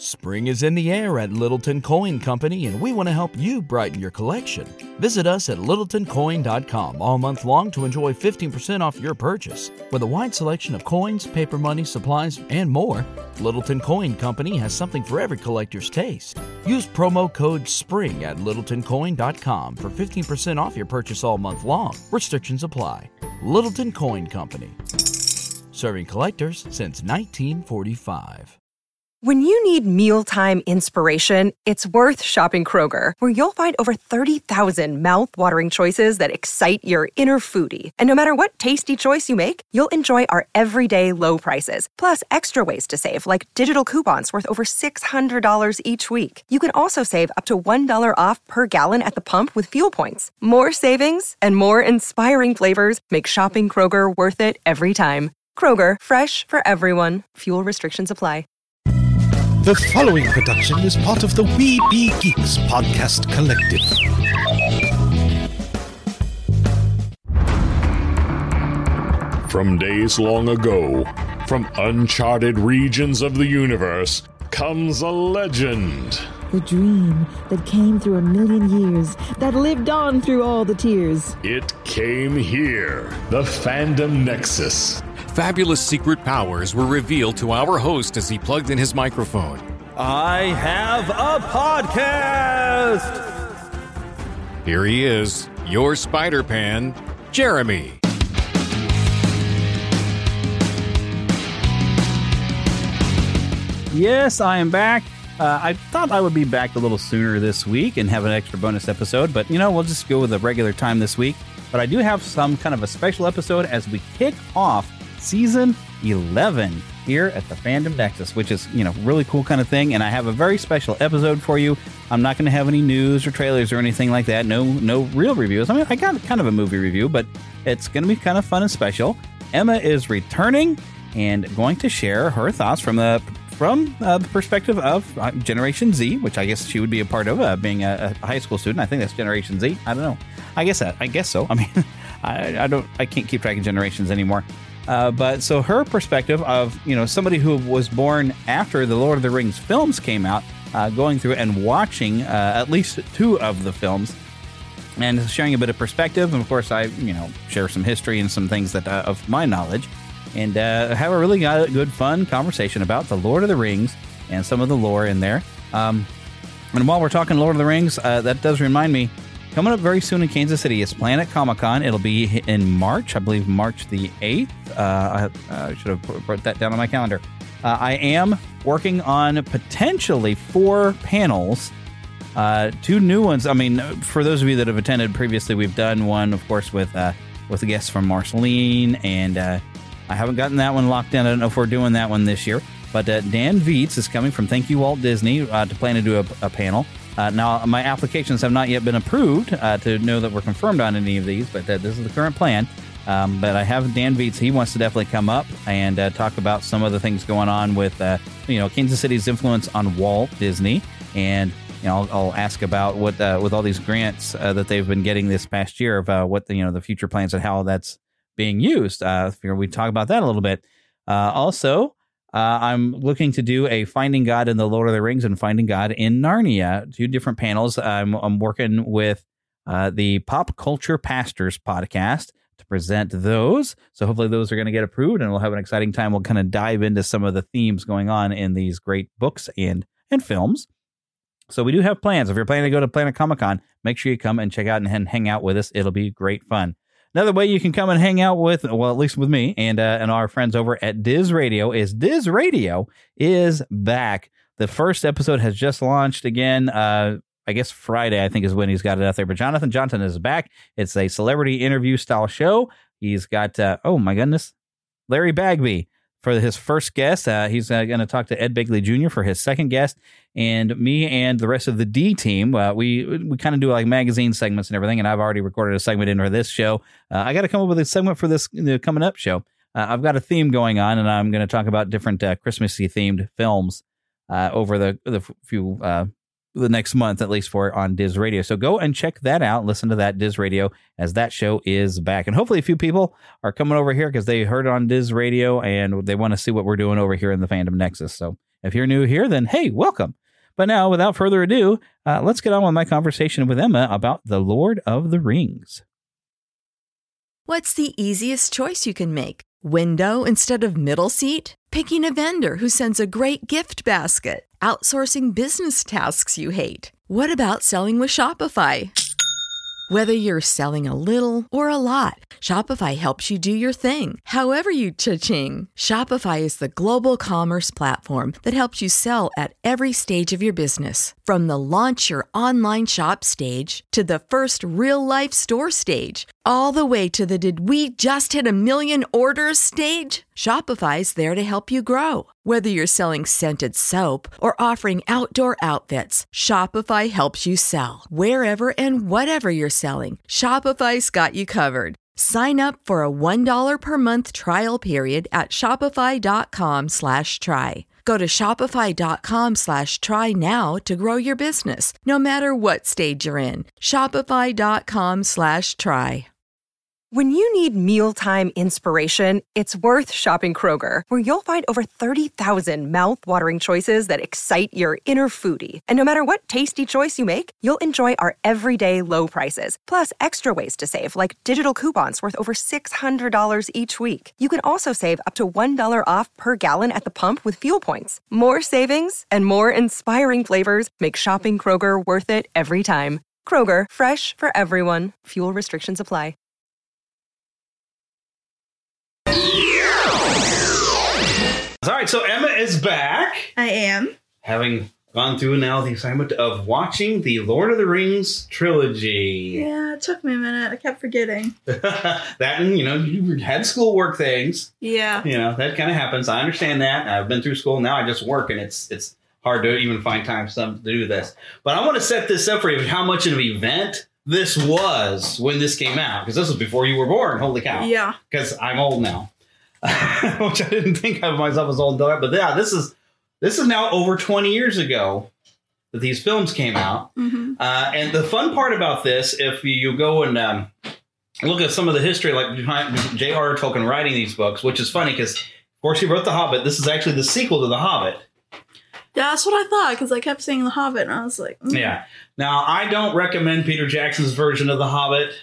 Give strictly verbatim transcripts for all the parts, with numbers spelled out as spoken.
Spring is in the air at Littleton Coin Company, and we want to help you brighten your collection. Visit us at littleton coin dot com all month long to enjoy fifteen percent off your purchase. With a wide selection of coins, paper money, supplies, and more, Littleton Coin Company has something for every collector's taste. Use promo code SPRING at littleton coin dot com for fifteen percent off your purchase all month long. Restrictions apply. Littleton Coin Company. Serving collectors since nineteen forty-five. When you need mealtime inspiration, it's worth shopping Kroger, where you'll find over thirty thousand mouth-watering choices that excite your inner foodie. And no matter what tasty choice you make, you'll enjoy our everyday low prices, plus extra ways to save, like digital coupons worth over six hundred dollars each week. You can also save up to one dollar off per gallon at the pump with fuel points. More savings and more inspiring flavors make shopping Kroger worth it every time. Kroger, fresh for everyone. Fuel restrictions apply. The following production is part of the We Be Geeks podcast collective. From days long ago, from uncharted regions of the universe, comes a legend. The dream that came through a million years, that lived on through all the tears. It came here, the Fandom Nexus. Fabulous secret powers were revealed to our host as he plugged in his microphone. I have a podcast! Here he is, your Spider-Pan, Jeremy. Yes, I am back. Uh, I thought I would be back a little sooner this week and have an extra bonus episode, but you know, we'll just go with a regular time this week. But I do have some kind of a special episode as we kick off Season eleven here at the Fandom Nexus, which is, you know, really cool kind of thing. And I have a very special episode for you. I'm not going to have any news or trailers or anything like that. No, no real reviews. I mean, I got kind of a movie review, but it's going to be kind of fun and special. Emma is returning and going to share her thoughts from the from uh, the perspective of uh, Generation Z, which I guess she would be a part of, uh, being a, a high school student. I think that's Generation Z. I don't know. I guess that. I guess so. I mean, I, I don't. I can't keep track of generations anymore. Uh, but so her perspective of, you know, somebody who was born after the Lord of the Rings films came out, uh, going through and watching uh, at least two of the films and sharing a bit of perspective. And of course, I, you know, share some history and some things that uh, of my knowledge, and uh, have a really good, fun conversation about the Lord of the Rings and some of the lore in there. Um, and while we're talking Lord of the Rings, uh, that does remind me, coming up very soon in Kansas City is Planet Comic-Con. It'll be in March, I believe March the eighth. Uh, I, I should have put that down on my calendar. Uh, I am working on potentially four panels, uh, two new ones. I mean, for those of you that have attended previously, we've done one, of course, with uh, with the guests from Marceline, and uh, I haven't gotten that one locked down. I don't know if we're doing that one this year. But uh, Dan Vietz is coming from Thank You Walt Disney uh, to plan to do a, a panel. Uh, now, my applications have not yet been approved uh, to know that we're confirmed on any of these, but uh, this is the current plan. Um, but I have Dan Vietz. He wants to definitely come up and uh, talk about some of the things going on with, uh, you know, Kansas City's influence on Walt Disney. And, you know, I'll, I'll ask about what, uh, with all these grants uh, that they've been getting this past year, of uh, what the, you know, the future plans and how that's being used. Uh, we talk about that a little bit. Uh, also, Uh, I'm looking to do a Finding God in the Lord of the Rings and Finding God in Narnia, two different panels. I'm, I'm working with uh, the Pop Culture Pastors podcast to present those. So hopefully those are going to get approved, and we'll have an exciting time. We'll kind of dive into some of the themes going on in these great books and, and films. So we do have plans. If you're planning to go to Planet Comic-Con, make sure you come and check out and hang out with us. It'll be great fun. Another way you can come and hang out with, well, at least with me and uh, and our friends over at Diz Radio, is Diz Radio is back. The first episode has just launched again. Uh, I guess Friday, I think, is when he's got it out there. But Jonathan Johnson is back. It's a celebrity interview style show. He's got, uh, oh my goodness, Larry Bagby for his first guest. Uh, he's uh, going to talk to Ed Begley Junior for his second guest. And me and the rest of the D team, uh, we we kind of do like magazine segments and everything. And I've already recorded a segment into this show. Uh, I got to come up with a segment for this the coming up show. Uh, I've got a theme going on, and I'm going to talk about different uh, Christmassy themed films uh, over the the few uh, the next month, at least, for on Diz Radio. So go and check that out. Listen to that Diz Radio, as that show is back. And hopefully a few people are coming over here because they heard it on Diz Radio and they want to see what we're doing over here in the Fandom Nexus. So If you're new here, then hey, welcome. But now, without further ado, uh, let's get on with my conversation with Emma about The Lord of the Rings. What's the easiest choice you can make? Window instead of middle seat? Picking a vendor who sends a great gift basket? Outsourcing business tasks you hate? What about selling with Shopify? Whether you're selling a little or a lot, Shopify helps you do your thing, however you cha-ching. Shopify is the global commerce platform that helps you sell at every stage of your business. From the launch your online shop stage to the first real-life store stage, all the way to the did we just hit a million orders stage. Shopify's there to help you grow. Whether you're selling scented soap or offering outdoor outfits, Shopify helps you sell. Wherever and whatever you're selling, Shopify's got you covered. Sign up for a one dollar per month trial period at shopify.com slash try. Go to shopify.com slash try now to grow your business, no matter what stage you're in. Shopify.com slash try. When you need mealtime inspiration, it's worth shopping Kroger, where you'll find over thirty thousand mouth-watering choices that excite your inner foodie. And no matter what tasty choice you make, you'll enjoy our everyday low prices, plus extra ways to save, like digital coupons worth over six hundred dollars each week. You can also save up to one dollar off per gallon at the pump with fuel points. More savings and more inspiring flavors make shopping Kroger worth it every time. Kroger, fresh for everyone. Fuel restrictions apply. All right, so Emma is back. I am. Having gone through now the assignment of watching the Lord of the Rings trilogy. Yeah, it took me a minute. I kept forgetting. That and, you know, you had schoolwork things. Yeah. You know, that kind of happens. I understand that. I've been through school. Now I just work, and it's it's hard to even find time some to do this. But I want to set this up for you, how much of an event this was when this came out. Because this was before you were born. Holy cow. Yeah. Because I'm old now. Which I didn't think of myself as old until that. But yeah, this is this is now over twenty years ago that these films came out. Mm-hmm. Uh, and the fun part about this, if you go and um, look at some of the history, like behind J R R. Tolkien writing these books, which is funny because, of course, he wrote The Hobbit. This is actually the sequel to The Hobbit. Yeah, that's what I thought, because I kept saying The Hobbit, and I was like... Mm. Yeah. Now, I don't recommend Peter Jackson's version of The Hobbit.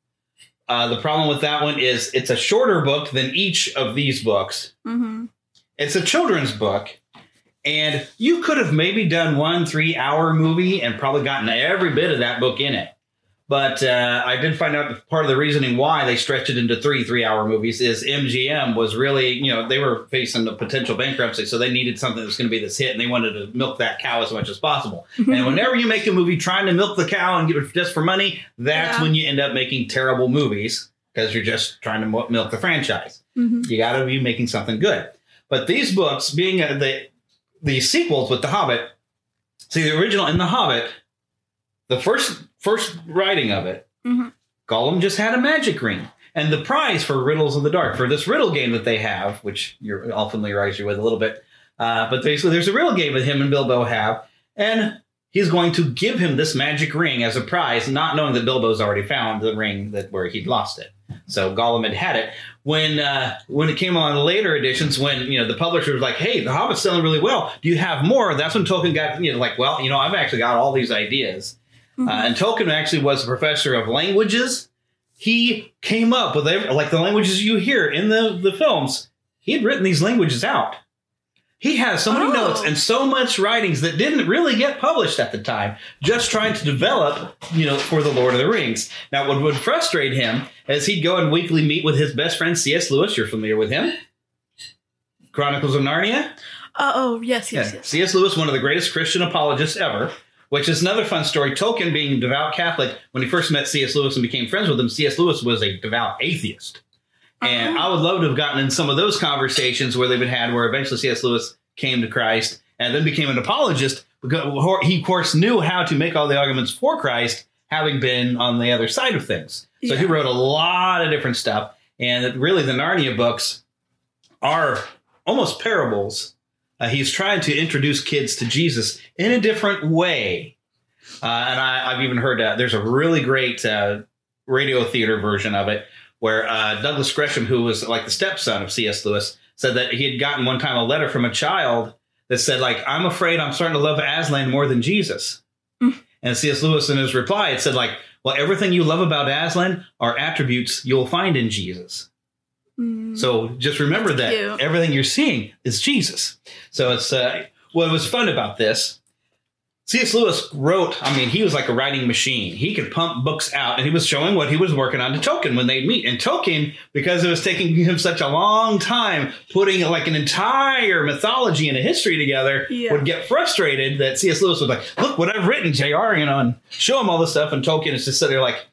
Uh, the problem with that one is it's a shorter book than each of these books. Mm-hmm. It's a children's book. And you could have maybe done one three-hour movie and probably gotten every bit of that book in it. But uh, I did find out part of the reasoning why they stretched it into three three-hour movies is M G M was really, you know, they were facing a potential bankruptcy, so they needed something that was going to be this hit, and they wanted to milk that cow as much as possible. And whenever you make a movie trying to milk the cow and get it just for money, that's yeah. when you end up making terrible movies because you're just trying to milk the franchise. Mm-hmm. You got to be making something good. But these books, being uh, the the sequels with The Hobbit, see, the original in The Hobbit, the first first writing of it, mm-hmm. Gollum just had a magic ring. And the prize for Riddles of the Dark, for this riddle game that they have, which you're all familiarized with a little bit, uh, but basically there's a riddle game that him and Bilbo have, and he's going to give him this magic ring as a prize, not knowing that Bilbo's already found the ring that where he'd lost it. So Gollum had had it. When uh, when it came on the later editions, when you know the publisher was like, "Hey, The Hobbit's selling really well. Do you have more?" That's when Tolkien got you know like, "Well, you know, I've actually got all these ideas." Mm-hmm. Uh, and Tolkien actually was a professor of languages. He came up with every, like the languages you hear in the, the films. He had written these languages out. He has so many oh. notes and so much writings that didn't really get published at the time, just trying to develop, you know, for the Lord of the Rings. Now, what would frustrate him is he'd go and weekly meet with his best friend, C S. Lewis. You're familiar with him? Chronicles of Narnia? Uh, oh, yes, yes, yeah. yes. C S. Lewis, one of the greatest Christian apologists ever, which is another fun story. Tolkien, being a devout Catholic, when he first met C S. Lewis and became friends with him, C S. Lewis was a devout atheist. And uh-huh. I would love to have gotten in some of those conversations where they've been had, where eventually C S. Lewis came to Christ and then became an apologist because he, of course, knew how to make all the arguments for Christ, having been on the other side of things. So yeah. he wrote a lot of different stuff. And really, the Narnia books are almost parables. Uh, he's trying to introduce kids to Jesus in a different way. Uh, and I, I've even heard uh, there's a really great uh, radio theater version of it where uh, Douglas Gresham, who was like the stepson of C S. Lewis, said that he had gotten one time a letter from a child that said, like, I'm afraid I'm starting to love Aslan more than Jesus. Mm. And C S. Lewis in his reply, it said, like, well, everything you love about Aslan are attributes you'll find in Jesus. Mm. So just remember That's that cute. Everything you're seeing is Jesus. So it's uh, what was fun about this. C S. Lewis wrote, I mean, he was like a writing machine. He could pump books out, and he was showing what he was working on to Tolkien when they'd meet. And Tolkien, because it was taking him such a long time putting like an entire mythology and a history together, yeah. would get frustrated that C S. Lewis was like, look what I've written, J R, you know, and show him all this stuff. And Tolkien is just sitting there like,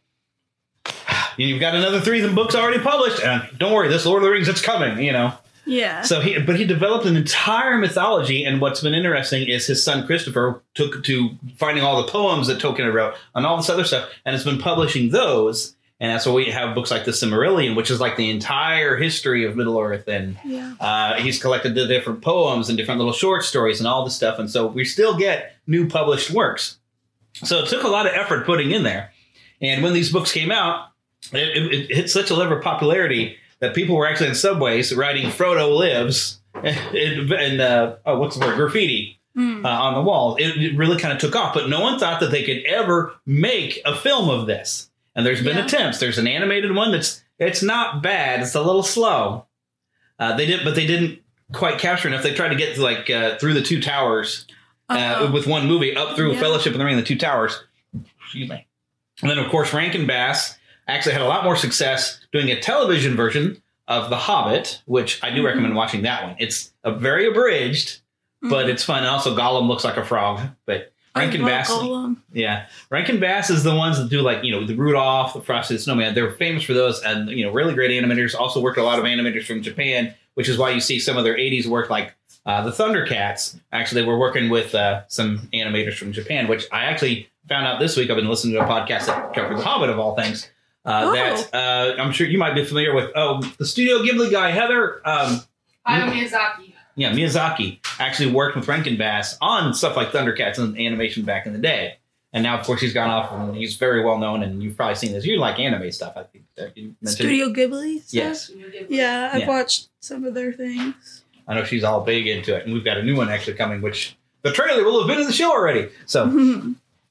you've got another three books already published, and don't worry, this Lord of the Rings, it's coming, you know. Yeah. So he, but he developed an entire mythology, and what's been interesting is his son Christopher took to finding all the poems that Tolkien wrote and all this other stuff, and has been publishing those, and that's why we have books like the Silmarillion, which is like the entire history of Middle Earth, and yeah. uh, he's collected the different poems and different little short stories and all this stuff, and so we still get new published works. So it took a lot of effort putting in there, and when these books came out, it, it, it hit such a level of popularity that people were actually in subways writing Frodo lives and, and uh, oh, what's the word? Graffiti mm. uh, on the wall. It, it really kind of took off, but no one thought that they could ever make a film of this. And there's been yeah. attempts. There's an animated one that's it's not bad. It's a little slow. Uh, they did, but they didn't quite capture enough. They tried to get like uh, through the Two Towers uh, uh, with one movie up through yeah. Fellowship of the Ring and the Two Towers. Excuse me. And then of course Rankin Bass actually had a lot more success doing a television version of The Hobbit, which I do mm-hmm. recommend watching that one. It's a very abridged, mm-hmm. but it's fun. And also Gollum looks like a frog, but Rankin Bass, Gollum. yeah, Rankin Bass is the ones that do like, you know, the Rudolph, the Frosty the Snowman. They're famous for those, and, you know, really great animators. Also worked a lot of animators from Japan, which is why you see some of their eighties work like uh, the Thundercats. Actually, they were working with uh, some animators from Japan, which I actually found out this week. I've been listening to a podcast that covered The Hobbit of all things. Uh, oh. That uh, I'm sure you might be familiar with. Oh, the Studio Ghibli guy, Heather. Um, Hayao Miyazaki. Yeah, Miyazaki actually worked with Rankin Bass on stuff like Thundercats and animation back in the day. And now, of course, he's gone off and he's very well known. And you've probably seen this. You like anime stuff, I think. You Studio Ghibli stuff? Yes. Yeah, I've yeah. watched some of their things. I know she's all big into it. And we've got a new one actually coming, which the trailer will have been in the show already. So,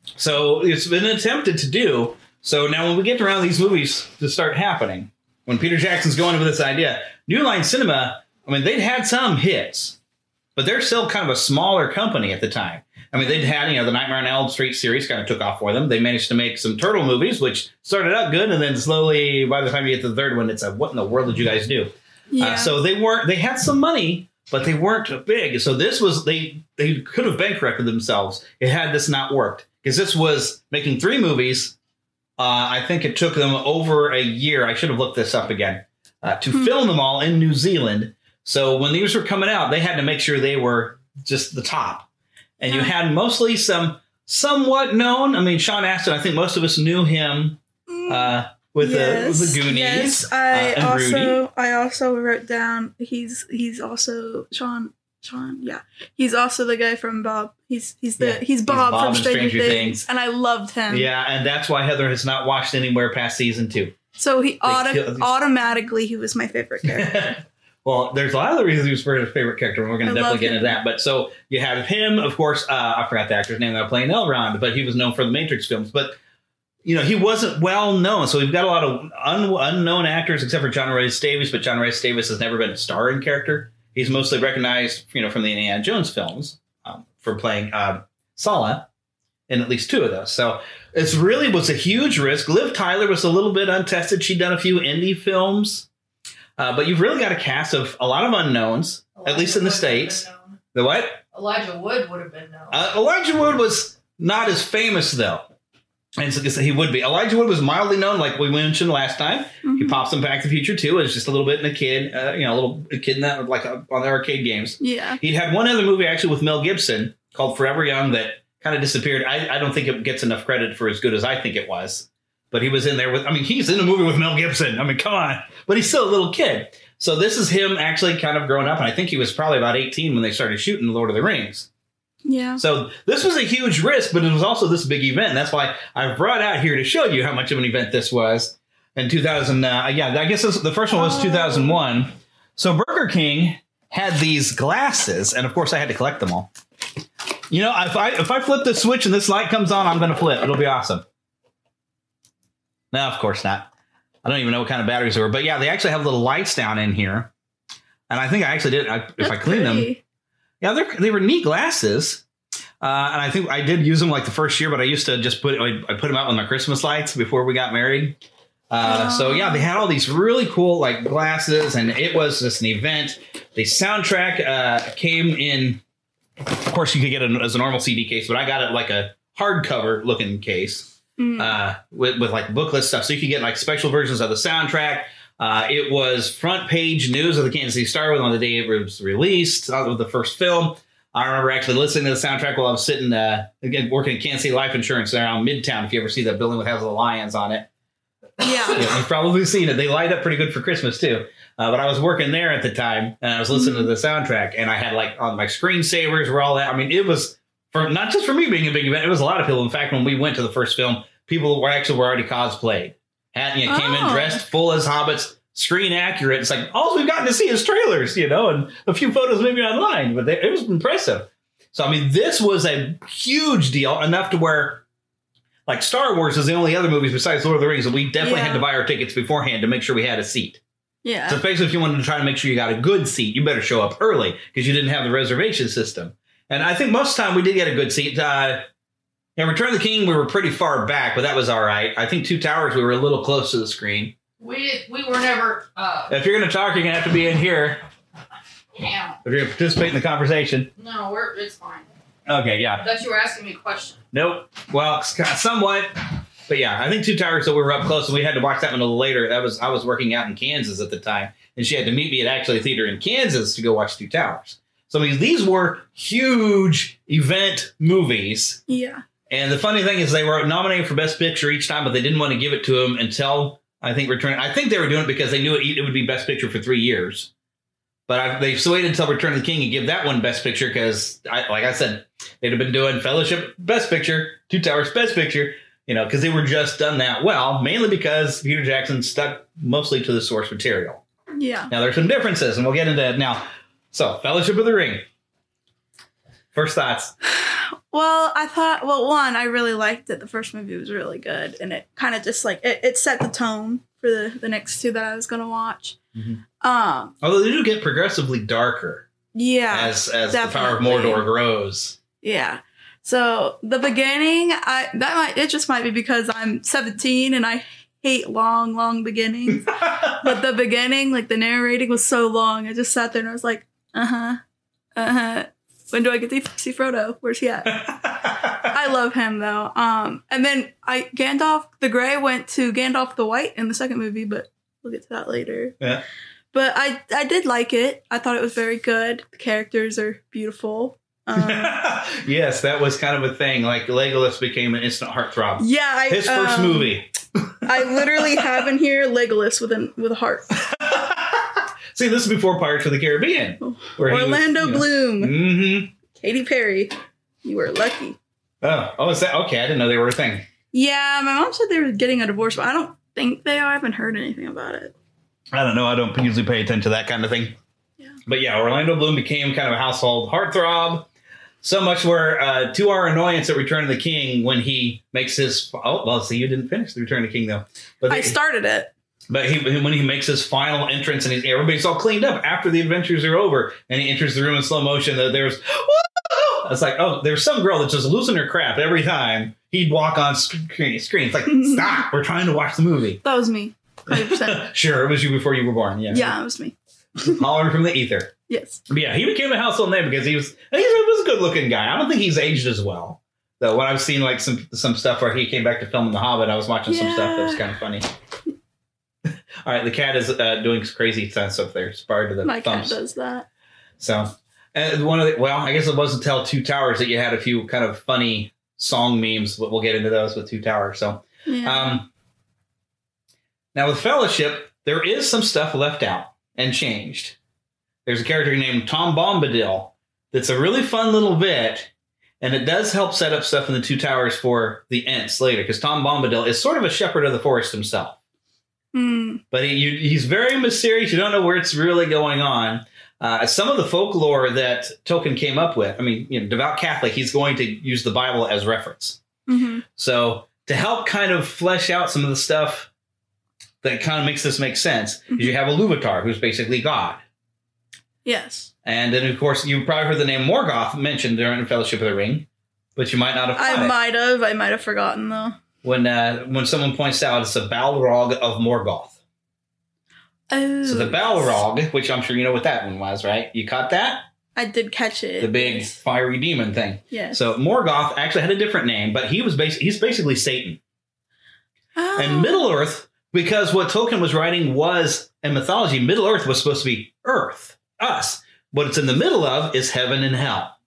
so it's been attempted to do. So now when we get around these movies to start happening, when Peter Jackson's going with this idea, New Line Cinema, I mean, they'd had some hits, but they're still kind of a smaller company at the time. I mean, they'd had, you know, the Nightmare on Elm Street series kind of took off for them. They managed to make some Turtle movies, which started out good. And then slowly, by the time you get to the third one, it's a, what in the world did you guys do? Yeah. Uh, so they weren't, they had some money, but they weren't big. So this was, they, they could have bankrupted themselves. It had this not worked, because this was making three movies. Uh, I think it took them over a year. I should have looked this up again uh, to hmm. film them all in New Zealand. So when these were coming out, they had to make sure they were just the top. And you had mostly some somewhat known. I mean, Sean Astin, I think most of us knew him uh, with, yes, the, with the Goonies. Yes, I uh, and also Rudy. I also wrote down he's he's also Sean Sean yeah he's also the guy from Bob. He's he's the yeah, he's, Bob he's Bob from Stranger, Stranger Things, Things, and I loved him. Yeah, and that's why Heather has not watched anywhere past season two. So he auto- automatically he was my favorite character. Well, there's a lot of the reasons he was his favorite character, and we're going to definitely get him. into that. But so you have him, of course. Uh, I forgot the actor's name that was playing Elrond, but he was known for the Matrix films. But you know, he wasn't well known, so we've got a lot of un- unknown actors, except for John Rhys Davies. But John Rhys Davies has never been a starring character. He's mostly recognized, you know, from the Indiana Jones films um, for playing uh, Sala in at least two of those. So it's really was a huge risk. Liv Tyler was a little bit untested. She'd done a few indie films. Uh, but you've really got a cast of a lot of unknowns, Elijah at least in the Wood States. The what? Elijah Wood would have been known. Uh, Elijah Wood was not as famous, though. And so he would be. Elijah Wood was mildly known, like we mentioned last time. Mm-hmm. He pops in Back to the Future two as just a little bit in a kid, uh, you know, a little a kid in that, like uh, on the arcade games. Yeah. He'd had one other movie actually with Mel Gibson called Forever Young that kind of disappeared. I, I don't think it gets enough credit for as good as I think it was. But he was in there with, I mean, he's in a movie with Mel Gibson. I mean, come on. But he's still a little kid. So this is him actually kind of growing up. And I think he was probably about eighteen when they started shooting Lord of the Rings. Yeah. So this was a huge risk, but it was also this big event. And that's why I brought out here to show you how much of an event this was in two thousand. Uh, yeah, I guess this, the first one was two thousand one. So Burger King had these glasses, and of course I had to collect them all. You know, if I if I flip the switch and this light comes on, I'm going to flip. It'll be awesome. No, of course not. I don't even know what kind of batteries they were. But yeah, they actually have little lights down in here. And I think I actually did. I, if I clean them. Yeah, they they were neat glasses. Uh, and I think I did use them like the first year, but I used to just put I, I put them out with my Christmas lights before we got married. Uh, oh. So yeah, they had all these really cool like glasses, and it was just an event. The soundtrack uh, came in. Of course, you could get it as a normal C D case, but I got it like a hardcover looking case mm. uh, with with like booklet stuff, so you could get like special versions of the soundtrack. Uh, it was front page news of the Kansas City Star on the day it was released, uh, with the first film. I remember actually listening to the soundtrack while I was sitting, uh, again, working at Kansas City Life Insurance there on Midtown. If you ever see that building with has the lions on it. Yeah. yeah. You've probably seen it. They light up pretty good for Christmas, too. Uh, but I was working there at the time, and I was listening mm-hmm. to the soundtrack, and I had, like, on my screensavers were all that. I mean, it was, for not just for me being a big event, it was a lot of people. In fact, when we went to the first film, people were actually were already cosplayed. Had, you know, came oh. in dressed full as hobbits, screen accurate. It's like, all we've gotten to see is trailers, you know, and a few photos maybe online, but they, it was impressive. So, I mean, this was a huge deal, enough to where, like, Star Wars is the only other movies besides Lord of the Rings that we definitely yeah. had to buy our tickets beforehand to make sure we had a seat. Yeah. So, basically, if you wanted to try to make sure you got a good seat, you better show up early because you didn't have the reservation system. And I think most of the time we did get a good seat. Uh, in Return of the King, we were pretty far back, but that was all right. I think Two Towers, we were a little close to the screen. We we were never... Uh, if you're going to talk, you're going to have to be in here. Yeah. If you're going to participate in the conversation. No, we're it's fine. Okay, yeah. I thought you were asking me a question. Nope. Well, somewhat. But yeah, I think Two Towers, so we were up close, and we had to watch that one a little later. That was I was working out in Kansas at the time, and she had to meet me at actually a theater in Kansas to go watch Two Towers. So I mean, these were huge event movies. Yeah. And the funny thing is they were nominated for Best Picture each time, but they didn't want to give it to them until, I think, Return. I think they were doing it because they knew it, it would be Best Picture for three years. But I, they waited until Return of the King and give that one Best Picture because, I, like I said, they'd have been doing Fellowship Best Picture, Two Towers Best Picture, you know, because they were just done that well, mainly because Peter Jackson stuck mostly to the source material. Yeah. Now, there's some differences, and we'll get into that now. So, Fellowship of the Ring. First thoughts. Well, I thought, well, one, I really liked it. The first movie was really good, and it kind of just like, it, it set the tone for the, the next two that I was going to watch. Mm-hmm. Um, Although they do get progressively darker. Yeah. As as the Power of Mordor grows. Yeah. So the beginning, I that might it just might be because I'm seventeen and I hate long, long beginnings. But the beginning, like the narrating was so long, I just sat there and I was like, uh-huh, uh-huh. When do I get to see Frodo? Where's he at? I love him though. Um, and then I Gandalf the Grey went to Gandalf the White in the second movie, but we'll get to that later. Yeah. But I I did like it. I thought it was very good. The characters are beautiful. Um, yes, that was kind of a thing. Like Legolas became an instant heartthrob. Yeah, I, his first um, movie. I literally have in here Legolas with an with a heart. See, this is before Pirates of the Caribbean. Where Orlando was, you know, Bloom. Mm-hmm. Katy Perry. You were lucky. Oh, oh, is that okay? I didn't know they were a thing. Yeah, my mom said they were getting a divorce, but I don't think they are. I haven't heard anything about it. I don't know. I don't usually pay attention to that kind of thing. Yeah. But yeah, Orlando Bloom became kind of a household heartthrob. So much where, uh, to our annoyance at Return of the King, when he makes his... Oh, well, see, you didn't finish the Return of the King, though. But they, I started it. But he, when he makes his final entrance and he's, everybody's all cleaned up after the adventures are over, and he enters the room in slow motion, there's... It's like, oh, there's some girl that's just losing her crap every time he'd walk on screen. screen. It's like, stop. We're trying to watch the movie. That was me. one hundred percent. Sure, it was you before you were born. Yeah, yeah, it was me. Hollering from the ether. Yes. But yeah, he became a household name because he was he was a good looking guy. I don't think he's aged as well. Though when I've seen like some some stuff where he came back to film in The Hobbit, I was watching yeah. some stuff that was kind of funny. All right, the cat is uh, doing crazy stuff up there. Sparred to the My thumbs. cat does that. So, and one of the well, I guess it wasn't until Two Towers that you had a few kind of funny song memes, but we'll get into those with Two Towers. So, yeah. um, now with Fellowship, there is some stuff left out and changed. There's a character named Tom Bombadil that's a really fun little bit, and it does help set up stuff in the Two Towers for the Ents later, because Tom Bombadil is sort of a shepherd of the forest himself. Mm. But he, you, he's very mysterious. You don't know where it's really going on. Uh, some of the folklore that Tolkien came up with, I mean, you know, devout Catholic, he's going to use the Bible as reference. Mm-hmm. So to help kind of flesh out some of the stuff that kind of makes this make sense, mm-hmm. is you have Iluvatar, who's basically God. Yes. And then, of course, you probably heard the name Morgoth mentioned during Fellowship of the Ring, but you might not have caught I it. might have. I might have forgotten, though. When uh, when someone points out it's a Balrog of Morgoth. Oh. So the Balrog, which I'm sure you know what that one was, right? You caught that? I did catch it. The big yes. fiery demon thing. Yes. So Morgoth actually had a different name, but he was bas- he's basically Satan. Oh. And Middle-earth, because what Tolkien was writing was, in mythology, Middle-earth was supposed to be Earth, us. What it's in the middle of is heaven and hell.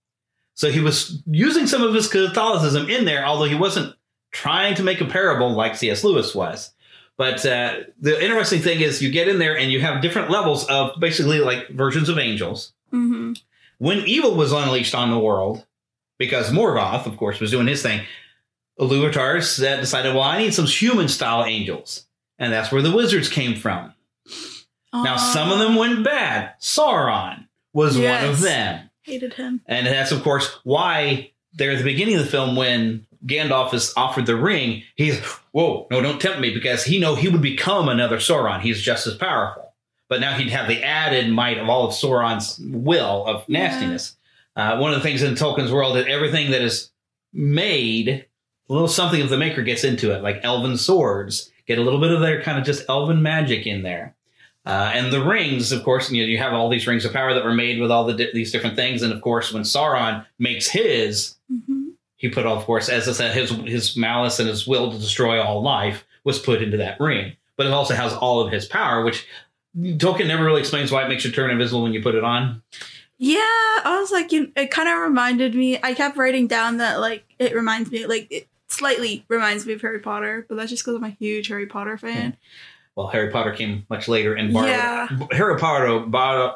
So he was using some of his Catholicism in there, although he wasn't trying to make a parable like C S Lewis was. But uh, the interesting thing is you get in there and you have different levels of basically like versions of angels. Mm-hmm. When evil was unleashed on the world, because Morgoth, of course, was doing his thing, Iluvatar said, decided, well, I need some human-style angels. And that's where the wizards came from. Aww. Now, some of them went bad. Sauron was yes. one of them. Hated him. And that's, of course, why there at the beginning of the film when Gandalf is offered the ring, he's, whoa, no, don't tempt me, because he know he would become another Sauron. He's just as powerful. But now he'd have the added might of all of Sauron's will of nastiness. Yeah. Uh, one of the things in Tolkien's world is everything that is made, a little something of the maker gets into it, like elven swords, get a little bit of their kind of just elven magic in there. Uh, and the rings, of course, you know, you have all these rings of power that were made with all the di- these different things. And of course, when Sauron makes his, mm-hmm. he put, of course, as I said, his his malice and his will to destroy all life was put into that ring. But it also has all of his power, which Tolkien never really explains why it makes you turn invisible when you put it on. Yeah, I was like, you, it kind of reminded me. I kept writing down that, like, it reminds me, like, it slightly reminds me of Harry Potter, but that's just because I'm a huge Harry Potter fan. Yeah. Well, Harry Potter came much later and borrowed. Yeah. Harry Potter borrow,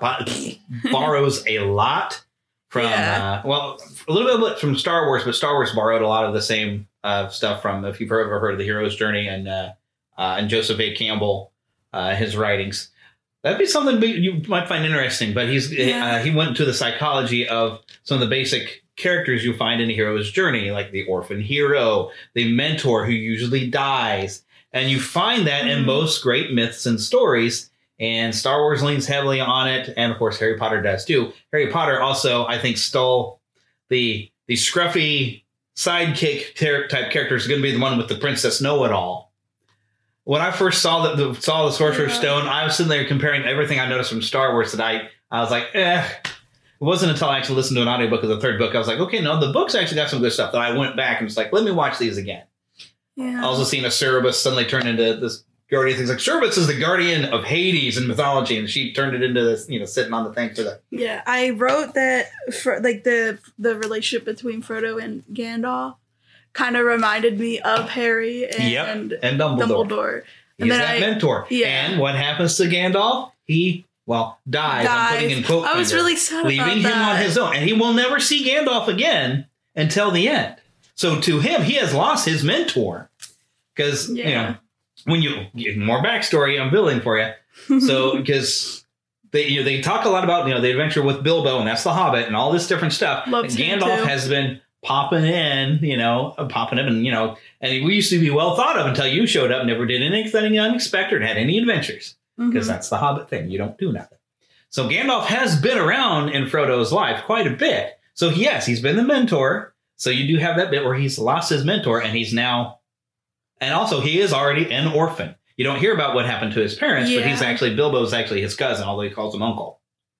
borrows a lot from, yeah. uh, well, a little bit from Star Wars, but Star Wars borrowed a lot of the same uh, stuff from, if you've ever heard of The Hero's Journey and uh, uh, and Joseph A. Campbell, uh, his writings. That'd be something you might find interesting, but he's yeah. uh, he went to the psychology of some of the basic characters you find in A Hero's Journey, like the orphan hero, the mentor who usually dies. And you find that in most great myths and stories, and Star Wars leans heavily on it, and of course Harry Potter does too. Harry Potter also, I think, stole the the scruffy sidekick ter- type character is going to be the one with the Princess Know-It-All. When I first saw the, the saw the Sorcerer's yeah. Stone, I was sitting there comparing everything I noticed from Star Wars that I I was like, eh. It wasn't until I actually listened to an audiobook of the third book I was like, okay, no, the book's actually got some good stuff. That I went back and was like, let me watch these again. Yeah. Also seen a Cerberus suddenly turn into this guardian. Things like Cerberus is the guardian of Hades in mythology, and she turned it into this, you know, sitting on the thing for the. Yeah, I wrote that for like the the relationship between Frodo and Gandalf kind of reminded me of Harry and yep. and Dumbledore. Dumbledore. And He's then that I, mentor. Yeah. And what happens to Gandalf? He well dies. dies. I'm putting in quote. I was finger, really sad leaving about him that. on his own, and he will never see Gandalf again until the end. So to him, he has lost his mentor. Because, yeah. you know, when you get more backstory, I'm building for you. So, because they you know, they talk a lot about, you know, the adventure with Bilbo, and that's the Hobbit, and all this different stuff. Loves Gandalf has been popping in, you know, popping in, and, you know, and we used to be well thought of until you showed up, never did anything unexpected, had any adventures. Because mm-hmm. that's the Hobbit thing. You don't do nothing. So Gandalf has been around in Frodo's life quite a bit. So, yes, he's been the mentor. So you do have that bit where he's lost his mentor, and he's now. And also, he is already an orphan. You don't hear about what happened to his parents, yeah. but he's actually, Bilbo's actually his cousin, although he calls him uncle.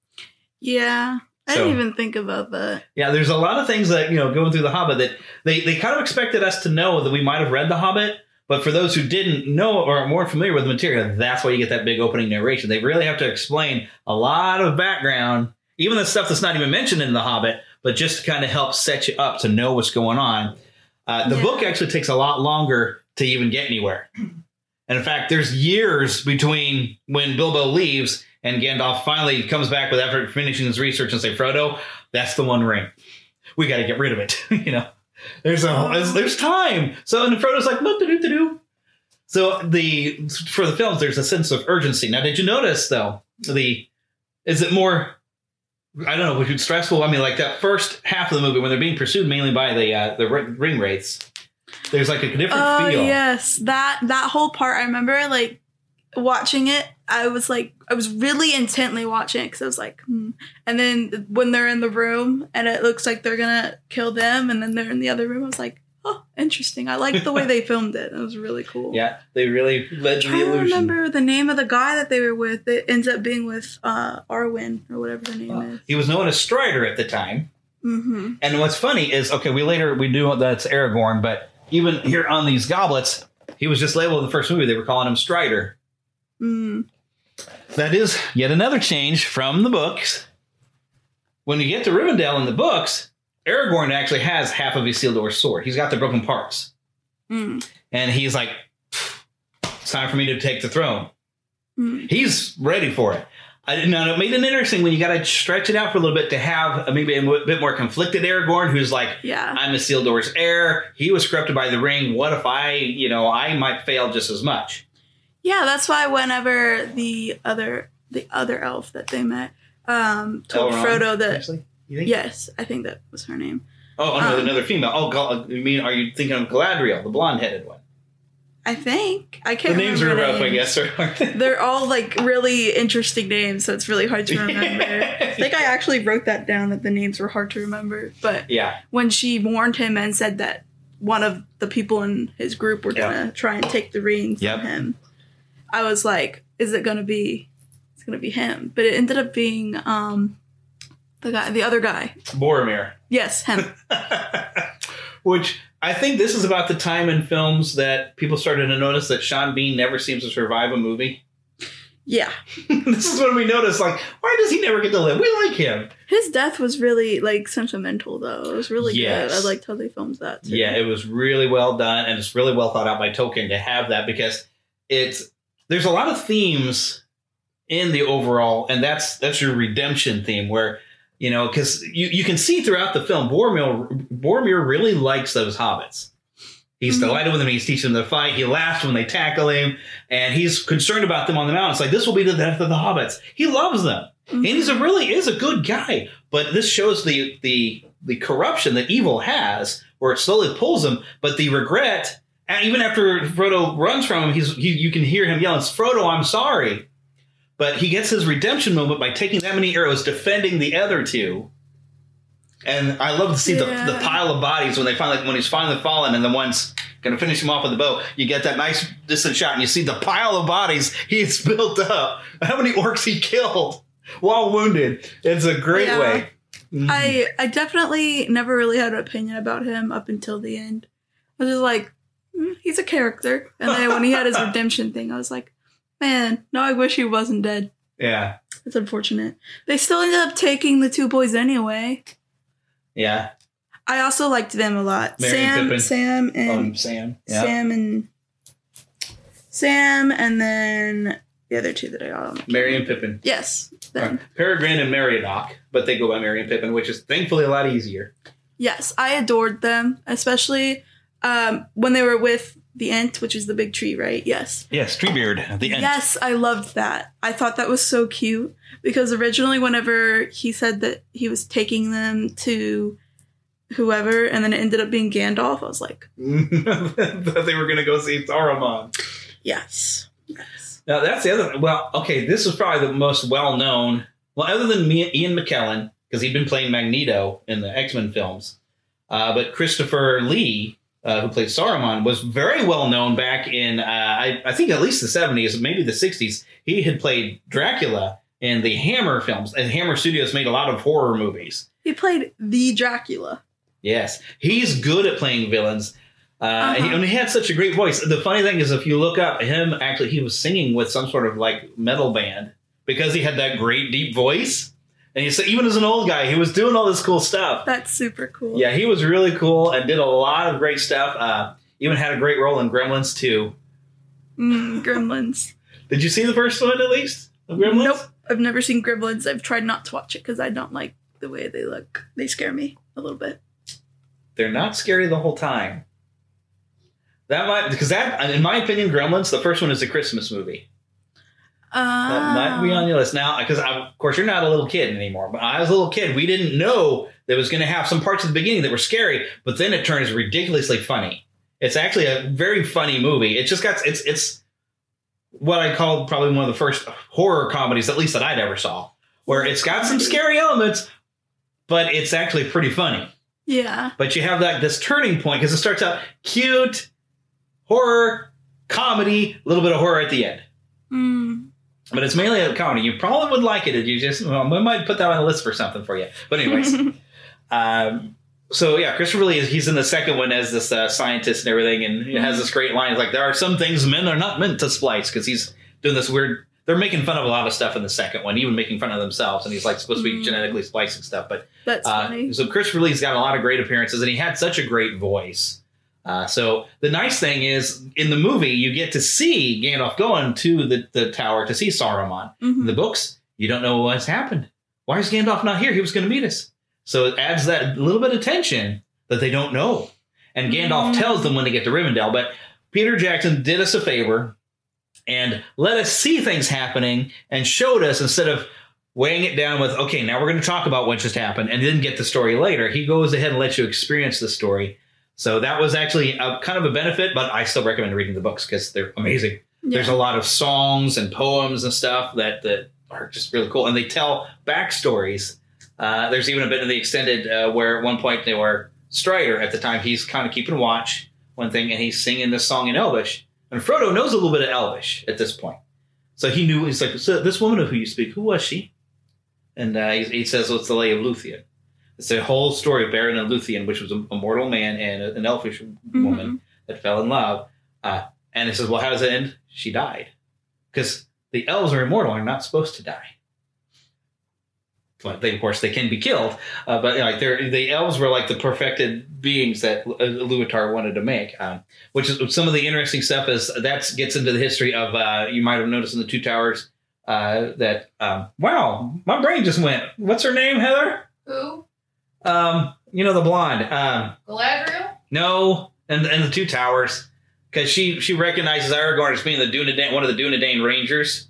Yeah. I so, didn't even think about that. Yeah, there's a lot of things that, you know, going through The Hobbit that they, they kind of expected us to know that we might have read The Hobbit. But for those who didn't know or are more familiar with the material, that's why you get that big opening narration. They really have to explain a lot of background, even the stuff that's not even mentioned in The Hobbit, but just to kind of help set you up to know what's going on. Uh, the yeah. book actually takes a lot longer to even get anywhere. And in fact, there's years between when Bilbo leaves and Gandalf finally comes back with after finishing his research and say, Frodo, that's the one ring. We got to get rid of it. you know, there's a there's, there's time. So and Frodo's like, what to do to do? So the for the films, there's a sense of urgency. Now, did you notice though the is it more, I don't know, was it stressful? I mean, like that first half of the movie when they're being pursued mainly by the uh, the ring wraiths, there's like a different oh, feel. Oh, yes. That, that whole part, I remember, like, watching it, I was like, I was really intently watching it because I was like, hmm. And then when they're in the room and it looks like they're gonna kill them, and then they're in the other room, I was like, oh, interesting. I like the way they filmed it. It was really cool. Yeah, they really led to the illusion. I remember the name of the guy that they were with. It ends up being with uh, Arwen or whatever her name uh, is. He was known as Strider at the time. Mm-hmm. And what's funny is, okay, we later we do that's Aragorn, but even here on these goblets, he was just labeled in the first movie. They were calling him Strider. Mm. That is yet another change from the books. When you get to Rivendell in the books, Aragorn actually has half of Isildur's sword. He's got the broken parts. Mm. And he's like, it's time for me to take the throne. Mm. He's ready for it. I didn't know. It made it interesting when you got to stretch it out for a little bit to have maybe a bit more conflicted Aragorn, who's like, yeah. I'm Isildur's heir. He was corrupted by the ring. What if I, you know, I might fail just as much. Yeah, that's why whenever the other the other elf that they met um, told Elrond, Frodo that actually? You think? Yes, I think that was her name. Oh, another, um, another female. Oh, Gal- you mean are you thinking of Galadriel, the blonde-headed one? I think I can't. The names are remember rough, I names. guess. Aren't they? They're all like really interesting names, so it's really hard to remember. I think I actually wrote that down that the names were hard to remember. But yeah, when she warned him and said that one of the people in his group were gonna yep. try and take the ring from yep. him, I was like, "Is it gonna be? It's gonna be him." But it ended up being um, the guy, the other guy, Boromir. Yes, him. Which I think this is about the time in films that people started to notice that Sean Bean never seems to survive a movie. Yeah. This is when we noticed, like, why does he never get to live? We like him. His death was really, like, sentimental, though. It was really yes. good. I liked how they filmed that, too. Yeah, it was really well done, and it's really well thought out by Tolkien to have that, because it's there's a lot of themes in the overall, and that's that's your redemption theme, where, you know, because you, you can see throughout the film, Boromir, Boromir really likes those hobbits. He's mm-hmm. delighted with them. He's teaching them to fight. He laughs when they tackle him. And he's concerned about them on the mountain. It's like, this will be the death of the hobbits. He loves them. Mm-hmm. And he's a really is a good guy. But this shows the, the, the corruption that evil has, where it slowly pulls him. But the regret, and even after Frodo runs from him, he's he, you can hear him yelling, Frodo, I'm sorry. But he gets his redemption moment by taking that many arrows, defending the other two. And I love to see yeah. the, the pile of bodies when they finally, when he's finally fallen and the one's going to finish him off with the bow. You get that nice distant shot and you see the pile of bodies he's built up. How many orcs he killed while wounded. It's a great yeah. way. Mm. I I definitely never really had an opinion about him up until the end. I was just like, mm, he's a character. And then when he had his redemption thing, I was like, man, no, I wish he wasn't dead. Yeah. It's unfortunate. They still ended up taking the two boys anyway. Yeah. I also liked them a lot. Mary Sam, Pippin. Sam, and um, Sam, yeah. Sam, and Sam, and then the other two that I all. Merry and Pippin. Yes, them. Peregrine and Meriadoc, but they go by Merry and Pippin, which is thankfully a lot easier. Yes, I adored them, especially um, when they were with the Ent, which is the big tree, right? Yes. Yes, Treebeard, the Ent. Yes, I loved that. I thought that was so cute. Because originally, whenever he said that he was taking them to whoever, and then it ended up being Gandalf, I was like... that they were going to go see Saruman. Yes. Yes. Now, that's the other... Well, okay, this is probably the most well-known... Well, other than me, Ian McKellen, because he'd been playing Magneto in the X-Men films, uh, but Christopher Lee, uh, who played Saruman, was very well-known back in, uh, I, I think, at least the seventies, maybe the sixties. He had played Dracula in the Hammer films, and Hammer Studios made a lot of horror movies. He played the Dracula. Yes. He's good at playing villains. Uh, uh-huh. he, and he had such a great voice. The funny thing is, if you look up him, actually, he was singing with some sort of like metal band because he had that great deep voice. And he said, even as an old guy, he was doing all this cool stuff. That's super cool. Yeah, he was really cool and did a lot of great stuff. Uh, even had a great role in Gremlins two. Mm, Gremlins. Did you see the first one at least? Of Gremlins? Nope. I've never seen Gremlins. I've tried not to watch it because I don't like the way they look. They scare me a little bit. They're not scary the whole time. That might, because that, in my opinion, Gremlins, the first one is a Christmas movie. Uh, That might be on your list now, because of course you're not a little kid anymore. But I was a little kid. We didn't know that it was going to have some parts at the beginning that were scary, but then it turns ridiculously funny. It's actually a very funny movie. It's just got it's it's what I call probably one of the first horror comedies, at least that I'd ever saw, where it's got some scary elements, but it's actually pretty funny. Yeah. But you have that this turning point because it starts out cute, horror, comedy, a little bit of horror at the end. Mm. But it's mainly a comedy. You probably would like it if you just, well, we might put that on the list for something for you. But anyways, um, so yeah, Christopher Lee, is he's in the second one as this uh, scientist and everything, and he has this great line. It's like, there are some things men are not meant to splice, because he's doing this weird, they're making fun of a lot of stuff in the second one, even making fun of themselves, and he's like supposed to be mm. genetically splicing stuff. But that's uh, funny. So Christopher Lee's got a lot of great appearances, and he had such a great voice. Uh, so the nice thing is, in the movie, you get to see Gandalf going to the, the tower to see Saruman. Mm-hmm. In the books, you don't know what's happened. Why is Gandalf not here? He was going to meet us. So it adds that little bit of tension that they don't know. And Gandalf mm-hmm. tells them when they get to Rivendell. But Peter Jackson did us a favor and let us see things happening and showed us, instead of weighing it down with, okay, now we're going to talk about what just happened and then get the story later. He goes ahead and lets you experience the story. So that was actually a, kind of a benefit, but I still recommend reading the books because they're amazing. Yeah. There's a lot of songs and poems and stuff that, that are just really cool. And they tell backstories. Uh, there's even a bit of the extended uh, where at one point they were Strider at the time. He's kind of keeping watch, one thing, and he's singing this song in Elvish. And Frodo knows a little bit of Elvish at this point. So he knew, he's like, so this woman of who you speak, who was she? And uh, he, he says, well, it's the Lay of Luthien. It's the whole story of Beren and Luthien, which was a, a mortal man and a, an elfish mm-hmm. woman that fell in love. Uh, and it says, well, how does it end? She died. Because the elves are immortal and are not supposed to die. But they, of course, they can be killed. Uh, but like they're, the elves were like the perfected beings that Ilúvatar wanted to make. Um, which is some of the interesting stuff is that gets into the history of, uh, you might have noticed in the Two Towers, uh, that, um, wow, my brain just went. What's her name, Heather? Who? Um, you know, the blonde. Um, Galadriel? No, and and the Two Towers, because she she recognizes Aragorn as being the Dunedain, one of the Dunedain Rangers,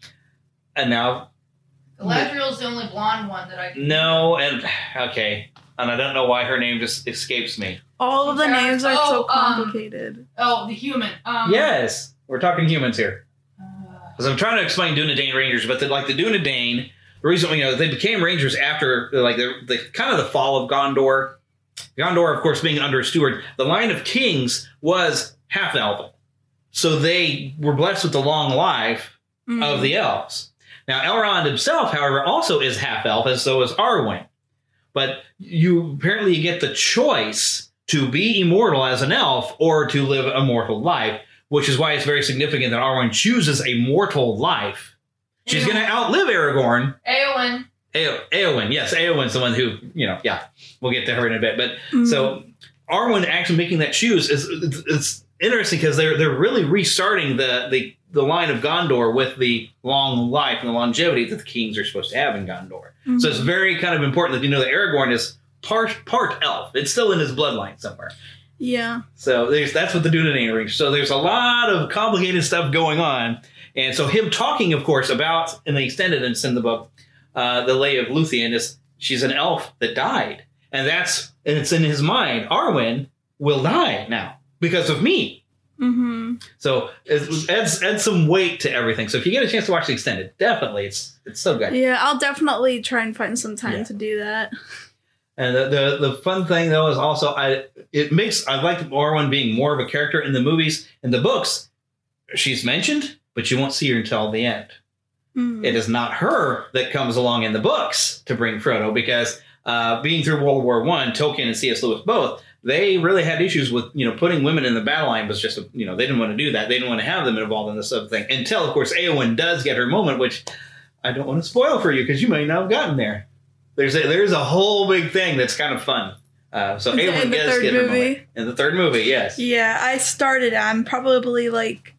and now Galadriel's the only blonde one that I can no, and okay, and I don't know why her name just escapes me. All of the names are oh, so complicated. Um, oh, the human. Um, yes, we're talking humans here, because I'm trying to explain Dunedain Rangers, but the, like the Dunedain. The reason, you know, they became Rangers after, like, the, the kind of the fall of Gondor. Gondor, of course, being under a steward. The line of kings was half-elven. So they were blessed with the long life mm-hmm. of the elves. Now, Elrond himself, however, also is half-elf, and so is Arwen. But you apparently you get the choice to be immortal as an elf or to live a mortal life, which is why it's very significant that Arwen chooses a mortal life. She's going to outlive Aragorn. Eowyn. Eo- Eowyn, yes. Eowyn's the one who, you know, yeah, we'll get to her in a bit. But mm-hmm. so Arwen actually making that choose is it's, it's interesting because they're they're really restarting the, the the line of Gondor with the long life and the longevity that the kings are supposed to have in Gondor. Mm-hmm. So it's very kind of important that you know that Aragorn is part part elf. It's still in his bloodline somewhere. Yeah. So there's that's what the Dunedain Rangers. So there's a lot of complicated stuff going on. And so him talking, of course, about, in the extended and in the book, uh, the Lay of Luthien is she's an elf that died. And that's, and it's in his mind, Arwen will die now because of me. Mm-hmm. So it adds, adds some weight to everything. So if you get a chance to watch the extended, definitely, it's it's so good. Yeah, I'll definitely try and find some time yeah. to do that. And the, the the fun thing, though, is also, I it makes, I like Arwen being more of a character in the movies. In the books, she's mentioned, but you won't see her until the end. Mm. It is not her that comes along in the books to bring Frodo, because uh, being through World War One, Tolkien and C S Lewis both, they really had issues with, you know, putting women in the battle line was just, a, you know, they didn't want to do that. They didn't want to have them involved in this other thing until, of course, Eowyn does get her moment, which I don't want to spoil for you because you may not have gotten there. There's a, there's a whole big thing that's kind of fun. Uh, so Eowyn does get her moment. In the third movie, yes. Yeah, I started, I'm probably like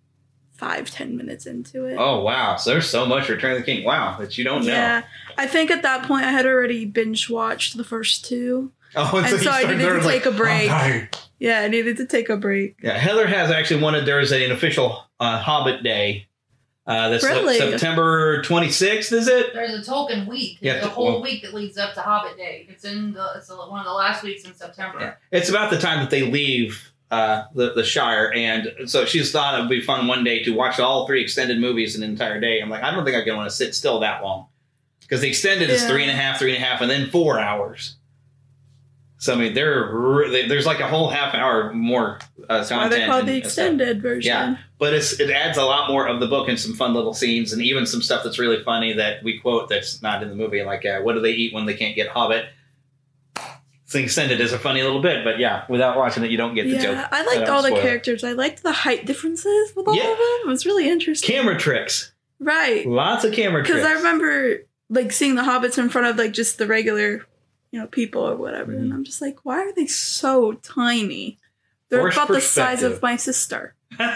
five, ten minutes into it. Oh, wow. So there's so much Return of the King. Wow, that you don't know. Yeah, I think at that point I had already binge watched the first two. Oh, and so, so I needed to take like, a break. Oh, yeah, I needed to take a break. Yeah, Heather has actually wanted, there is an official uh, Hobbit Day Uh, this Really? September twenty-sixth, is it? There's a Tolkien week. Yeah, There's a t- whole well- week that leads up to Hobbit Day. It's in the it's one of the last weeks in September. Yeah. It's about the time that they leave uh, the, the Shire. And so she's thought it would be fun one day to watch all three extended movies an entire day. I'm like, I don't think I can want to sit still that long. Because the extended is Yeah. three and a half, three and a half, and then four hours. So, I mean, they're re- there's like a whole half hour more uh, Why content. they call and- the and stuff. extended version. Yeah, but it's it adds a lot more of the book and some fun little scenes and even some stuff that's really funny that we quote that's not in the movie. Like, uh, what do they eat when they can't get Hobbit? It's extended as a funny little bit, but yeah, without watching it, you don't get the Yeah, joke. I liked don't all the spoil it. characters. I liked the height differences with all Yeah. of them. It was really interesting. Camera tricks. Right. Lots of camera tricks. Because I remember like seeing the hobbits in front of like just the regular, you know, people or whatever. Mm-hmm. And I'm just like, why are they so tiny? They're Forced about the size perspective. of my sister.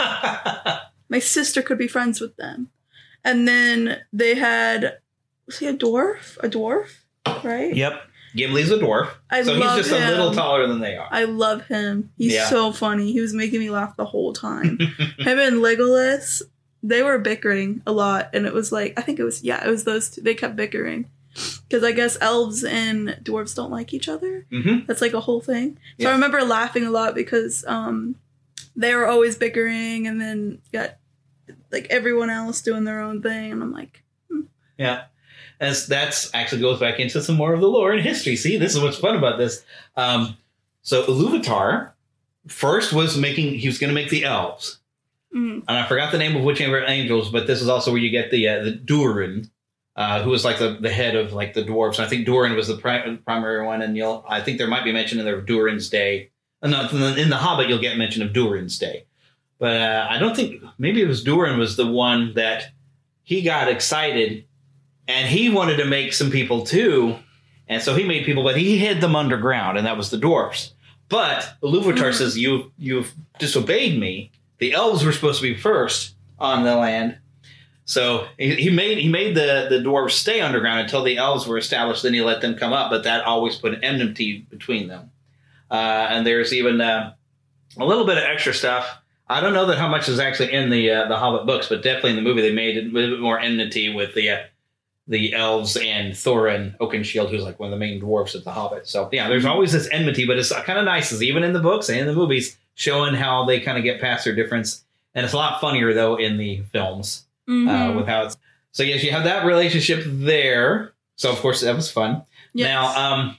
My sister could be friends with them. And then they had, was he a dwarf? A dwarf? Right? Yep. Gimli's a dwarf. I so he's love just a little him. taller than they are. I love him. He's Yeah. so funny. He was making me laugh the whole time. Him and Legolas, they were bickering a lot. And it was like, I think it was, yeah, it was those two. They kept bickering. Because I guess elves and dwarves don't like each other. Mm-hmm. That's like a whole thing. So Yeah. I remember laughing a lot because um, they were always bickering and then got like everyone else doing their own thing. And I'm like, Yeah. As that's actually goes back into some more of the lore and history. See, this is what's fun about this. Um, so Iluvatar first was making, he was going to make the elves. mm, And I forgot the name of which angels, but this is also where you get the uh, the Durin, uh, who was like the, the head of like the dwarves. And I think Durin was the pri- primary one. And you'll, I think there might be mention in there of Durin's Day. Uh, no, in the Hobbit, you'll get mention of Durin's Day. But uh, I don't think, maybe it was Durin was the one that he got excited and he wanted to make some people too. And so he made people, but he hid them underground, and that was the dwarfs. But Iluvatar says, you, you've disobeyed me. The elves were supposed to be first on the land. So he, he made he made the, the dwarves stay underground until the elves were established. Then he let them come up, but that always put an enmity between them. Uh, and there's even uh, a little bit of extra stuff. I don't know that how much is actually in the uh, the Hobbit books, but definitely in the movie they made it a little bit more enmity with the uh, the elves and Thorin Oakenshield, who's like one of the main dwarfs of the Hobbit. So yeah, there's always this enmity, but it's kind of nice, is even in the books and in the movies, showing how they kind of get past their difference. And it's a lot funnier though in the films mhm. uh, with how it's. So yes, you have that relationship there. So of course that was fun. Yes. Now, um,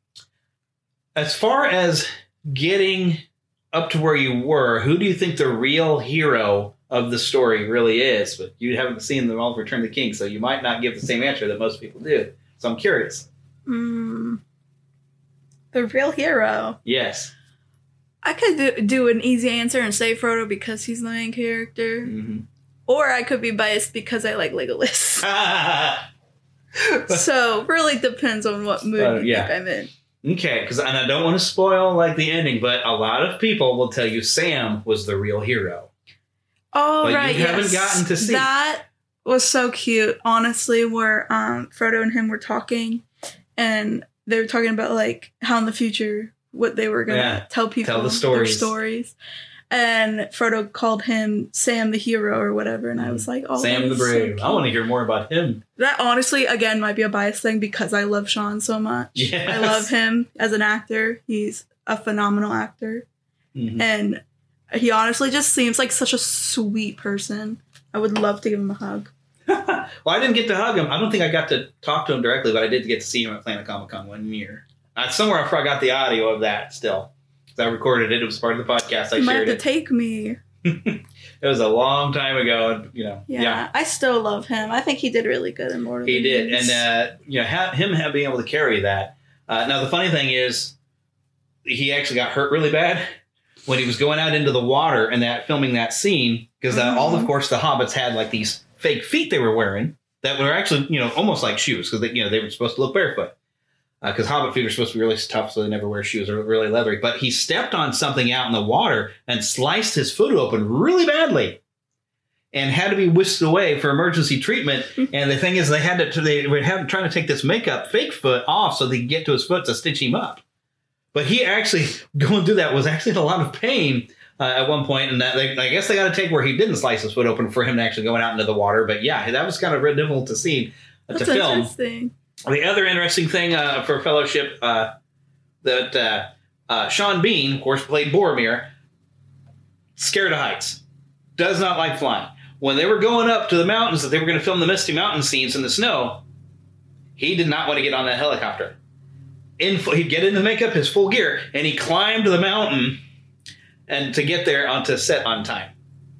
as far as getting up to where you were, who do you think the real hero of the story really is? But you haven't seen The All Return of the King, so you might not give the same answer that most people do. So I'm curious. Mm, the real hero. Yes. I could do, do an easy answer and say Frodo because he's the main character. Mm-hmm. Or I could be biased because I like Legolas. So really depends on what mood Uh, you yeah. think I'm in. Okay, because and I don't want to spoil like the ending, but a lot of people will tell you Sam was the real hero. Oh, But right. you haven't yes. gotten to see. That was so cute, honestly, where um, Frodo and him were talking and they were talking about like how in the future what they were going to Yeah. tell people. Tell the their stories. stories. And Frodo called him Sam the hero or whatever. And I was like, oh, Sam that the is so Brave. cute. I want to hear more about him. That honestly, again, might be a biased thing because I love Sean so much. Yes. I love him as an actor. He's a phenomenal actor. Mhm. And he honestly just seems like such a sweet person. I would love to give him a hug. Well, I didn't get to hug him. I don't think I got to talk to him directly, but I did get to see him at Planet Comic Con one year. Uh, somewhere I got the audio of that still. I recorded it. It was part of the podcast. I You might have shared to it. take me. It was a long time ago. And, you know, Yeah, yeah, I still love him. I think he did really good in Lord of he the did. Rings. And, uh, you know, ha- him have, being able to carry that. Uh, now, the funny thing is, he actually got hurt really bad when he was going out into the water and that filming that scene. Because uh, all, of course, the hobbits had like these fake feet they were wearing that were actually, you know, almost like shoes because, you know, they were supposed to look barefoot. Because uh, hobbit feet are supposed to be really tough, so they never wear shoes. They're really leathery. But he stepped on something out in the water and sliced his foot open really badly, and had to be whisked away for emergency treatment. And the thing is, they had to they were having, trying to take this makeup fake foot off so they could get to his foot to stitch him up. But he actually, going through that, was actually in a lot of pain uh, at one point, and that they, I guess they got to take where he didn't slice his foot open for him to actually going out into the water. But yeah, that was kind of really difficult to see, uh, to That's film. interesting. The other interesting thing uh, for Fellowship, uh, that uh, uh, Sean Bean, of course, played Boromir, scared of heights, does not like flying. When they were going up to the mountains that they were going to film the Misty Mountain scenes in the snow, he did not want to get on that helicopter. In, he'd get into makeup, his full gear, and he climbed the mountain and to get there onto set on time.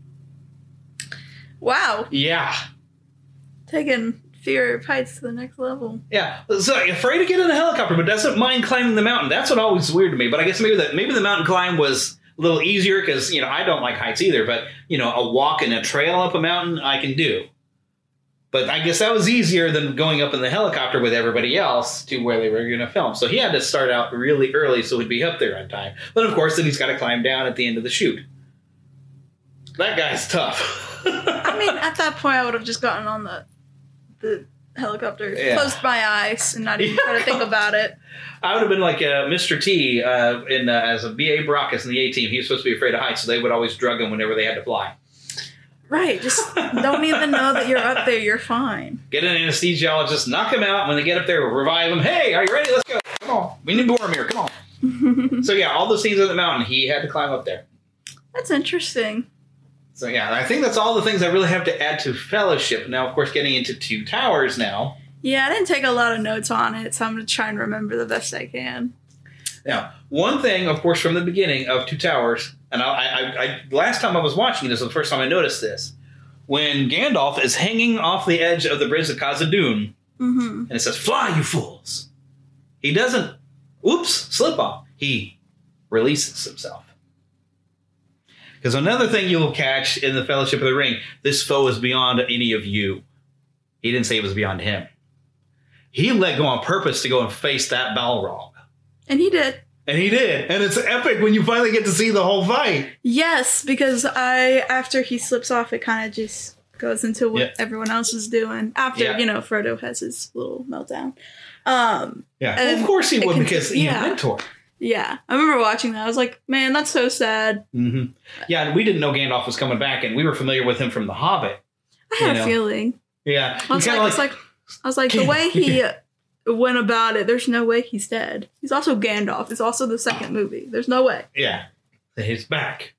Wow. Yeah. Taking fear of heights to the next level. Yeah. So afraid to get in a helicopter, but doesn't mind climbing the mountain. That's what always weird to me. But I guess maybe that maybe the mountain climb was a little easier because, you know, I don't like heights either. But, you know, a walk and a trail up a mountain I can do. But I guess that was easier than going up in the helicopter with everybody else to where they were going to film. So he had to start out really early so he'd be up there on time. But, of course, then he's got to climb down at the end of the shoot. That guy's tough. I mean, at that point, I would have just gotten on the the helicopter, Yeah. closed my eyes, and not even try to think about it. I would have been like uh, Mister T uh, in uh, as a B A Baracus in the A-Team. He was supposed to be afraid of heights, so they would always drug him whenever they had to fly. Right, just don't even know that you're up there. You're fine. Get an anesthesiologist, knock him out. When they get up there, revive him. Hey, are you ready? Let's go. Come on. We need Boromir. Come on. So, yeah, all those scenes on the mountain, he had to climb up there. That's interesting. So, yeah, I think that's all the things I really have to add to Fellowship. Now, of course, getting into Two Towers now. Yeah, I didn't take a lot of notes on it, so I'm going to try and remember the best I can. Now, one thing, of course, from the beginning of Two Towers, and I, I, I last time I was watching this was the first time I noticed this, when Gandalf is hanging off the edge of the bridge of Khazad-dûm, Mm-hmm. and it says, "Fly, you fools!" He doesn't, oops, slip off. He releases himself. Because another thing you'll catch in the Fellowship of the Ring, this foe is beyond any of you. He didn't say it was beyond him. He let go on purpose to go and face that Balrog. And he did. And he did. And it's epic when you finally get to see the whole fight. Yes, because I after he slips off, it kind of just goes into what Yeah. everyone else is doing. After, Yeah. you know, Frodo has his little meltdown. Um, Yeah. and Well, of course he it would, can- because he's yeah. a mentor. Yeah. I remember watching that. I was like, man, that's so sad. Mm-hmm. Yeah, and we didn't know Gandalf was coming back, and we were familiar with him from The Hobbit. I had You a know. feeling. Yeah. I was You like, kinda it's like, I was like, the way he went about it, there's no way he's dead. He's also Gandalf. It's also the second movie. There's no way. Yeah, he's back.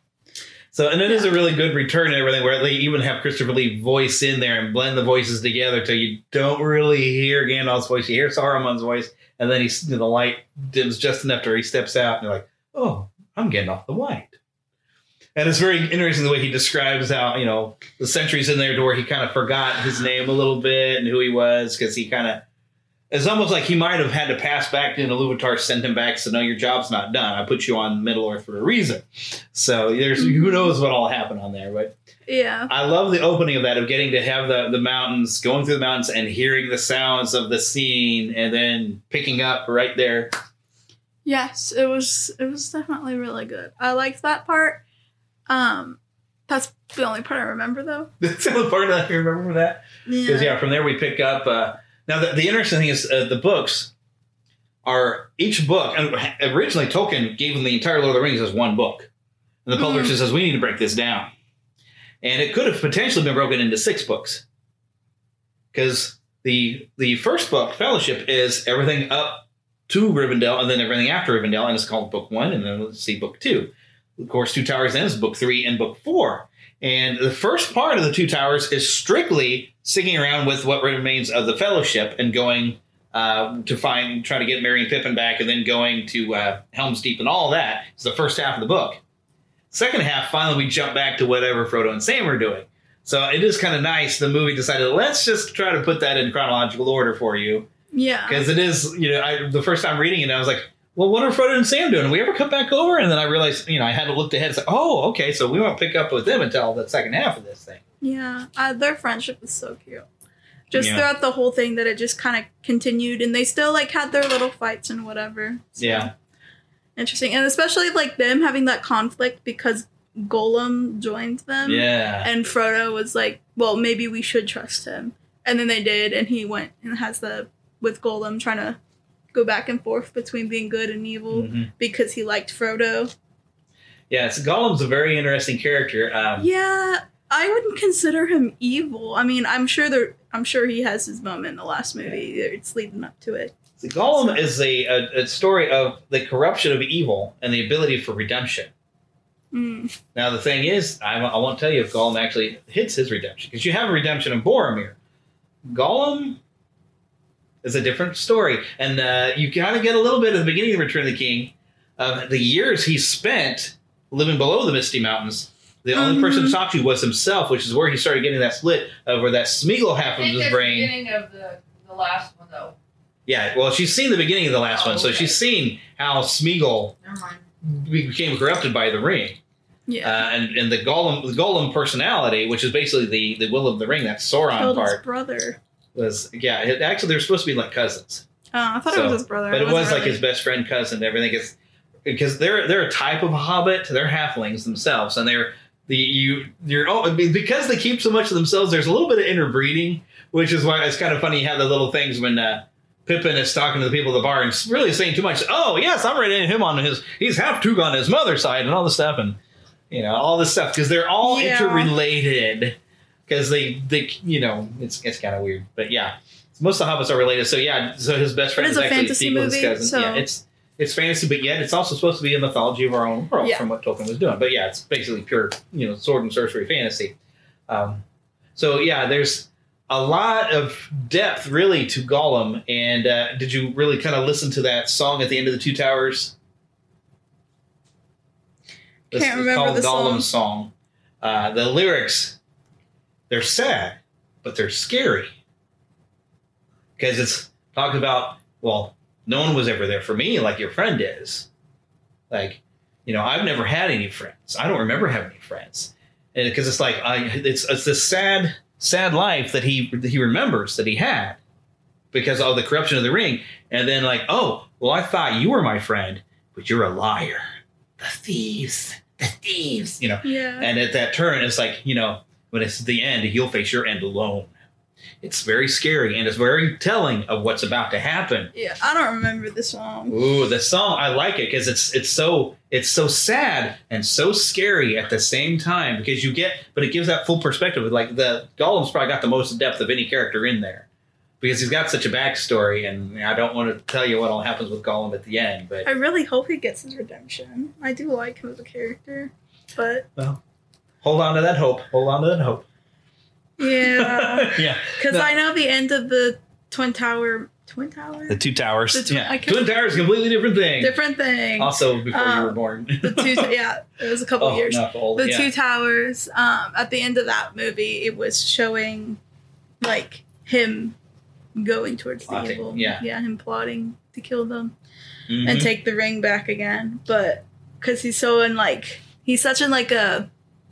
So, and it is a really good return and everything, where they even have Christopher Lee voice in there and blend the voices together till you don't really hear Gandalf's voice. You hear Saruman's voice, and then he's, the light dims just enough to where he steps out, and you're like, oh, I'm Gandalf the White. And it's very interesting the way he describes how, you know, the centuries in there to where he kind of forgot his name a little bit and who he was, because he kind of, it's almost like he might have had to pass back to Iluvatar, send him back, so no, your job's not done. I put you on Middle-earth for a reason. So there's who knows what all happened on there. But Yeah. I love the opening of that, of getting to have the, the mountains, going through the mountains and hearing the sounds of the scene and then picking up right there. Yes, it was it was definitely really good. I liked that part. Um, that's the only part I remember, though. That's the only part that I remember from that. Because, yeah. from there we pick up... Uh, now, the, the interesting thing is uh, the books are... Each book... And originally, Tolkien gave them the entire Lord of the Rings as one book. And the publisher Mm. says, we need to break this down. And it could have potentially been broken into six books. Because the the first book, Fellowship, is everything up to Rivendell and then everything after Rivendell. And it's called Book One, and then let's see Book Two. Of course, Two Towers ends Book Three and Book Four. And the first part of the Two Towers is strictly sticking around with what remains of the Fellowship and going uh, to find, try to get Merry and Pippin back, and then going to uh, Helm's Deep and all that. It's the first half of the book. Second half, finally, we jump back to whatever Frodo and Sam are doing. So it is kind of nice. The movie decided, let's just try to put that in chronological order for you. Yeah. Because it is, you know, I, the first time reading it, I was like, well, what are Frodo and Sam doing? Did we ever come back over? And then I realized, you know, I hadn't looked ahead. It's like, oh, okay, so we won't pick up with them until the second half of this thing. Yeah, uh, their friendship is so cute. Just Yeah. throughout the whole thing, that it just kind of continued, and they still like had their little fights and whatever. So, Yeah. interesting, and especially like them having that conflict because Gollum joined them. Yeah. and Frodo was like, "Well, maybe we should trust him," and then they did, and he went and has the with Gollum trying to go back and forth between being good and evil Mm-hmm. because he liked Frodo. Yeah, it's, Gollum's a very interesting character. Um, Yeah, I wouldn't consider him evil. I mean, I'm sure there. I'm sure he has his moment in the last movie. It's leading up to it. The Gollum is a, a, a story of the corruption of evil and the ability for redemption. Mm. Now, the thing is, I, I won't tell you if Gollum actually hits his redemption, because you have a redemption in Boromir. Gollum is a different story. And uh, you kind of get a little bit at the beginning of Return of the King of the years he spent living below the Misty Mountains. The only Mm-hmm. person to talk to was himself, which is where he started getting that split of where that Smeagol half I of think his that's brain. the beginning of the, the last one, though. Yeah, well, she's seen the beginning of the last Oh, one, so okay. she's seen how Smeagol Never mind. became corrupted by the ring. Yeah, Uh, and, and the Gollum the Gollum personality, which is basically the, the will of the ring, that Sauron killed his part, brother. was, yeah, it, actually they're supposed to be like cousins. Oh, I thought So- it was his brother. But it was wasn't like really- his best friend cousin and everything. Is because they're they're a type of hobbit. They're halflings themselves, and they're the you you're oh I mean, because they keep so much of themselves. There's a little bit of interbreeding, which is why it's kind of funny. You have the little things when uh, Pippin is talking to the people at the bar and really saying too much. Oh yes, I'm ready to him on his. He's half Toog on his mother's side and all this stuff, and you know all this stuff because they're all Yeah. interrelated. Because they they you know it's it's kind of weird, but yeah. Most of the hobbits are related, so yeah. So his best friend It is is a actually fantasy Smeagol's movie, cousin. so- Yeah, it's it's fantasy, but yet it's also supposed to be a mythology of our own world Yeah. from what Tolkien was doing. But yeah, it's basically pure, you know, sword and sorcery fantasy. Um, so yeah, there's a lot of depth really to Gollum. And uh, did you really kind of listen to that song at the end of the Two Towers? This Can't is remember called the Gollum's song. Uh, the lyrics, they're sad, but they're scary. Because it's talking about, well, no one was ever there for me like your friend is. Like, you know, I've never had any friends. I don't remember having any friends. And because it's like, I, it's it's this sad, sad life that he that he remembers that he had because of the corruption of the ring. And then like, oh, well, I thought you were my friend, but you're a liar. The thieves, the thieves, you know. Yeah. And at that turn, it's like, you know, when it's the end, you'll face your end alone. It's very scary and it's very telling of what's about to happen. Yeah, I don't remember the song. Ooh, the song, I like it because it's it's so it's so sad and so scary at the same time because you get, but it gives that full perspective. Like the Gollum's probably got the most depth of any character in there because he's got such a backstory, and I don't want to tell you what all happens with Gollum at the end, but I really hope he gets his redemption. I do like him as a character, but well, hold on to that hope. Hold on to that hope. yeah, Yeah, because No. I know the end of the Twin Tower, Twin Tower, The Two Towers. The tw- yeah, I can't- Twin Towers, completely different thing. different thing. Also, before you were Um, born. The two, yeah, it was a couple Oh, years. not old, The yeah. Two Towers. Um, at the end of that movie, it was showing like him going towards Plotting, the evil. yeah. yeah, him plotting to kill them Mhm. and take the ring back again. But because he's so in like he's such in like a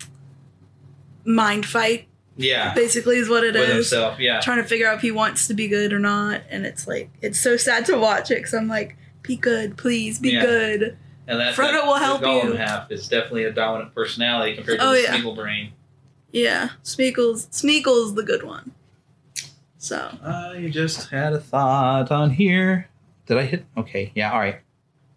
mind fight. Yeah, Basically, is what it is. with himself. Yeah, Trying to figure out if he wants to be good or not, and it's like it's so sad to watch it because I'm like, be good, please, be Yeah. good. and that, Frodo that will the help Gollum you. half is definitely a dominant personality compared to Oh, the yeah. Smeagol brain. Yeah, Smeagol's Smeagol's the good one. So I just had a thought on here. Did I hit? Okay, yeah, all right.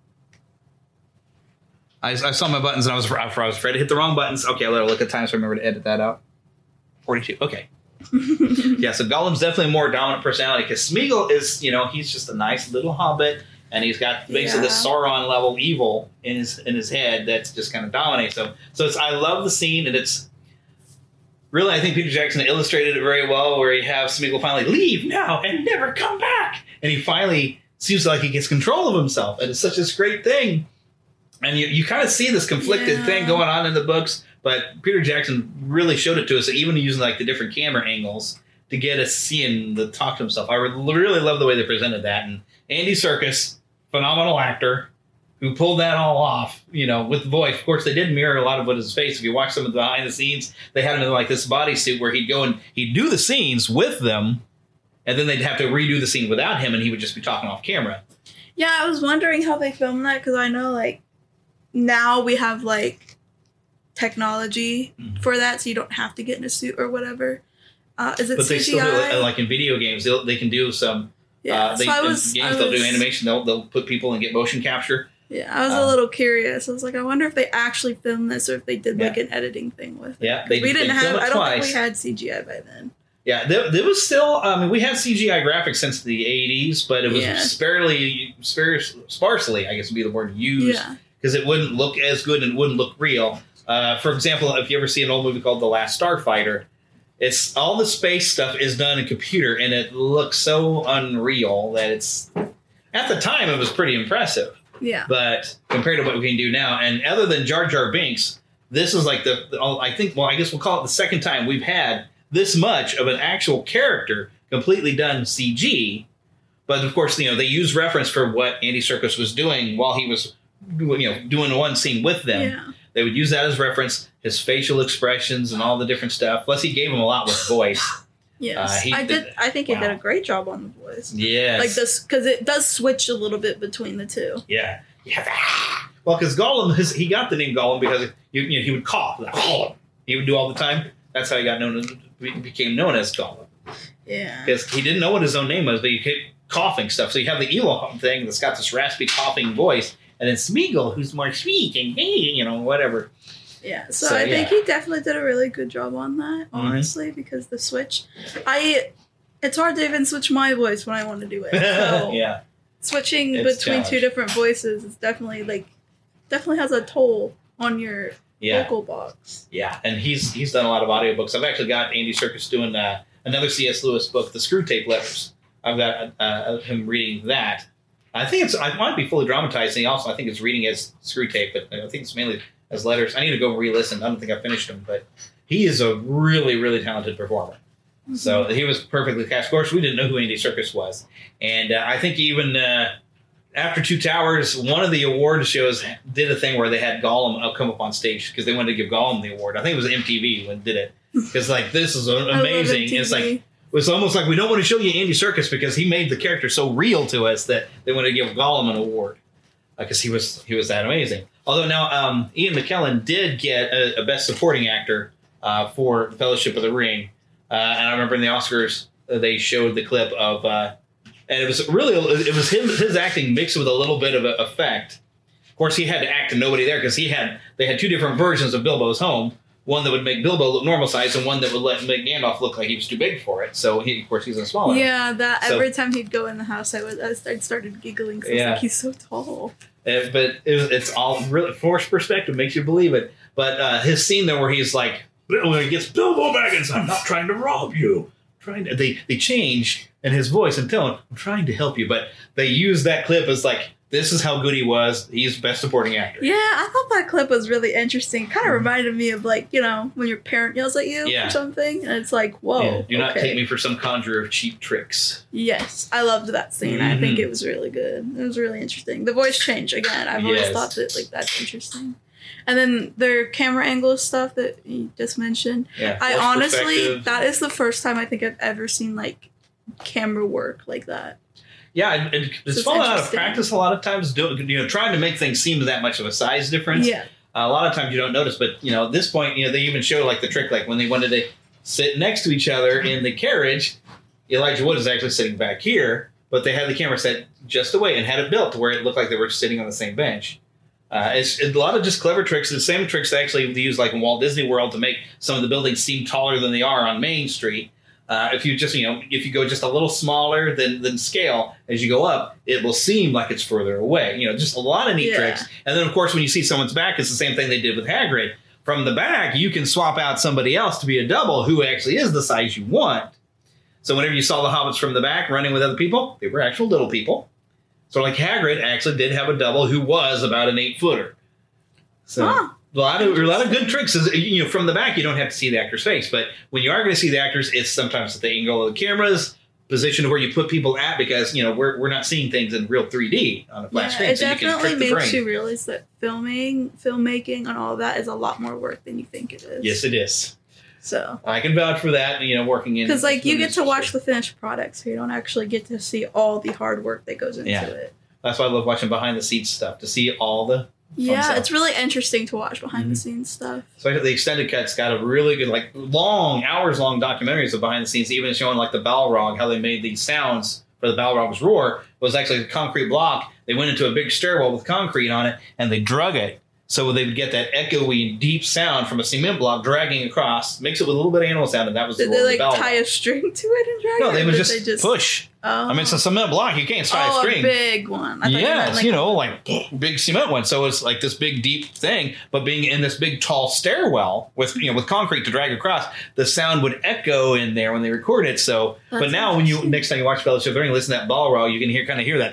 I, I saw my buttons and I was I was afraid to hit the wrong buttons. Okay, I let look at time so I remember to edit that out. forty-two. Okay. Yeah, so Gollum's definitely a more dominant personality because Smeagol is, you know, he's just a nice little hobbit and he's got basically this Yeah. Sauron level evil in his in his head that's just kind of dominates him. So it's I love the scene and it's really I think Peter Jackson illustrated it very well where you have Smeagol finally leave now and never come back, and he finally seems like he gets control of himself, and it's such this great thing. And you, you kind of see this conflicted Yeah. thing going on in the books, but Peter Jackson really showed it to us, even using like the different camera angles to get us seeing the talk to himself. I really love the way they presented that. And Andy Serkis, phenomenal actor, who pulled that all off, you know, with the voice. Of course, they did mirror a lot of what his face. If you watch some of the behind the scenes, they had him in like this bodysuit where he'd go and he'd do the scenes with them, and then they'd have to redo the scene without him, and he would just be talking off camera. yeah, I was wondering how they filmed that because I know like now we have like technology Mhm. for that, so you don't have to get in a suit or whatever. Uh, is it But they C G I? still do it, like in video games, they'll- they can do some Yeah, Uh, they, so I in was, games, I they'll was, do animation. They'll they'll put people and get motion capture. Yeah, I was Um, a little curious. I was like, I wonder if they actually filmed this or if they did like Yeah. an editing thing with it. Yeah, they, we didn't they have. film it I don't twice. think we had C G I by then. Yeah, there, there was still. I mean, we had C G I graphics since the eighties, but it was Yeah. sparely, spar- sparsely, I guess would be the word used, Yeah. because it wouldn't look as good and wouldn't look real. Uh, for example, if you ever see an old movie called The Last Starfighter, it's all the space stuff is done in computer, and it looks so unreal that it's. At the time, it was pretty impressive. Yeah. But compared to what we can do now, and other than Jar Jar Binks, this is like the, the I think, well, I guess we'll call it the second time we've had this much of an actual character completely done C G. But of course, you know, they use reference for what Andy Serkis was doing while he was, you know, doing one scene with them. Yeah. They would use that as reference, his facial expressions and all the different stuff. Plus, he gave him a lot with voice. Yes, Uh, he I did. did- I think he wow. did a great job on the voice. Yes. Like this, because it does switch a little bit between the two. Yeah. Yeah. Well, because Gollum, his, he got the name Gollum because you, you know, he would cough. Like, Gollum. He would do all the time. That's how he got known as, became known as Gollum. Yeah. Because he didn't know what his own name was, but he kept coughing stuff. So you have the Elohim thing that's got this raspy coughing voice, and then Smeagol, who's more sweet and hey, you know, whatever. Yeah, so, So, I think yeah. he definitely did a really good job on that, honestly, because the switch, I, it's hard to even switch my voice when I want to do it. So Yeah. switching It's between two challenge. different voices is definitely like, definitely has a toll on your Yeah. vocal box. Yeah, and he's he's done a lot of audiobooks. I've actually got Andy Serkis doing uh, another C S. Lewis book, The Screw Tape Letters. I've got uh, him reading that. I think it's I might be fully dramatized, and he also I think it's reading as Screw Tape, but I think it's mainly as letters. I need to go re-listen. I don't think I finished them, but he is a really, really talented performer. Mm-hmm. So he was perfectly cast. Of course, we didn't know who Andy Serkis was, and uh, I think even uh, after Two Towers, one of the award shows did a thing where they had Gollum come up on stage because they wanted to give Gollum the award. I think it was M T V when did it because like this is amazing. It's like it was almost like we don't want to show you Andy Serkis because he made the character so real to us that they wanted to give Gollum an award because uh, he was he was that amazing. Although now um, Ian McKellen did get a, a Best Supporting Actor uh, for Fellowship of the Ring, uh, and I remember in the Oscars uh, they showed the clip of, uh, and it was really it was him his acting mixed with a little bit of a effect. Of course, he had to act to nobody there because he had they had two different versions of Bilbo's home. One that would make Bilbo look normal size, and one that would let make Gandalf look like he was too big for it. So he, of course, he's a smaller. Yeah, that So- every time he'd go in the house, I was I started, started giggling. Cause I was Yeah. like, he's so tall. Uh, but it, it's all really forced perspective, makes you believe it. But uh, his scene there where he's like, when he gets Bilbo Baggins, I'm not trying to rob you. I'm trying to, they they change in his voice and tone. I'm trying to help you, but they use that clip as like, this is how good he was. He's Best Supporting Actor. Yeah, I thought that clip was really interesting. Kind of reminded me of like, you know, when your parent yells at you Yeah. or something, and it's like, whoa. Yeah, do not okay. take me for some conjurer of cheap tricks. Yes, I loved that scene. I think Mhm. it was really good. It was really interesting. The voice change again. I've always Yes. thought that like that's interesting. And then their camera angle stuff that you just mentioned. Yeah, I forced honestly, perspective. that is the first time I think I've ever seen like camera work like that. Yeah, it, it, it's it's fallen out of interesting. practice a lot of times. Do, you know, trying to make things seem that much of a size difference. Yeah. Uh, a lot of times you don't notice, but you know, at this point, you know, they even show like the trick, like when they wanted to sit next to each other in the carriage. Elijah Wood is actually sitting back here, but they had the camera set just away and had it built to where it looked like they were sitting on the same bench. Uh, it's, it's a lot of just clever tricks. The same tricks they actually use like in Walt Disney World to make some of the buildings seem taller than they are on Main Street. Uh, if you just, you know, if you go just a little smaller than, than scale, as you go up, it will seem like it's further away. You know, just a lot of neat Yeah. tricks. And then, of course, when you see someone's back, it's the same thing they did with Hagrid. From the back, you can swap out somebody else to be a double who actually is the size you want. So whenever you saw the hobbits from the back running with other people, they were actual little people. So like Hagrid actually did have a double who was about an eight-footer. So Huh. a lot of a lot of good tricks. Is, you know, from the back, you don't have to see the actor's face, but when you are going to see the actors, it's sometimes at the angle of the cameras, position where you put people at, because you know we're we're not seeing things in real three D on a flat Yeah, screen. it so you can definitely trick the makes brain. you realize that filming, filmmaking, and all that is a lot more work than you think it is. Yes, it is. So, I can vouch for that. You know, working in because like you in get this to watch industry. the finished product, so you don't actually get to see all the hard work that goes into Yeah. it. That's why I love watching behind the scenes stuff to see all the. fun Yeah, stuff. it's really interesting to watch behind Mhm. the scenes stuff. So the extended cut's got a really good, like long, hours long documentaries of behind the scenes, even showing like the Balrog, how they made these sounds for the Balrog's roar was actually a concrete block. They went into a big stairwell with concrete on it, and they drug it. So they would get that echoey, deep sound from a cement block dragging across, mix it with a little bit of animal sound, and that was Did the roar they of the like Balrog. tie a string to it and drag No, it? they or would did just, they just push. Oh. I mean, it's a cement block. You can't tie oh, a string. a big one. I thought you meant, Yes, like, you know, like big cement one. So it's like this big, deep thing, but being in this big, tall stairwell with you know with concrete to drag across, the sound would echo in there when they record it. So, That's but now when you next time you watch Fellowship of the Ring, listen to that Balrog, you can hear kind of hear that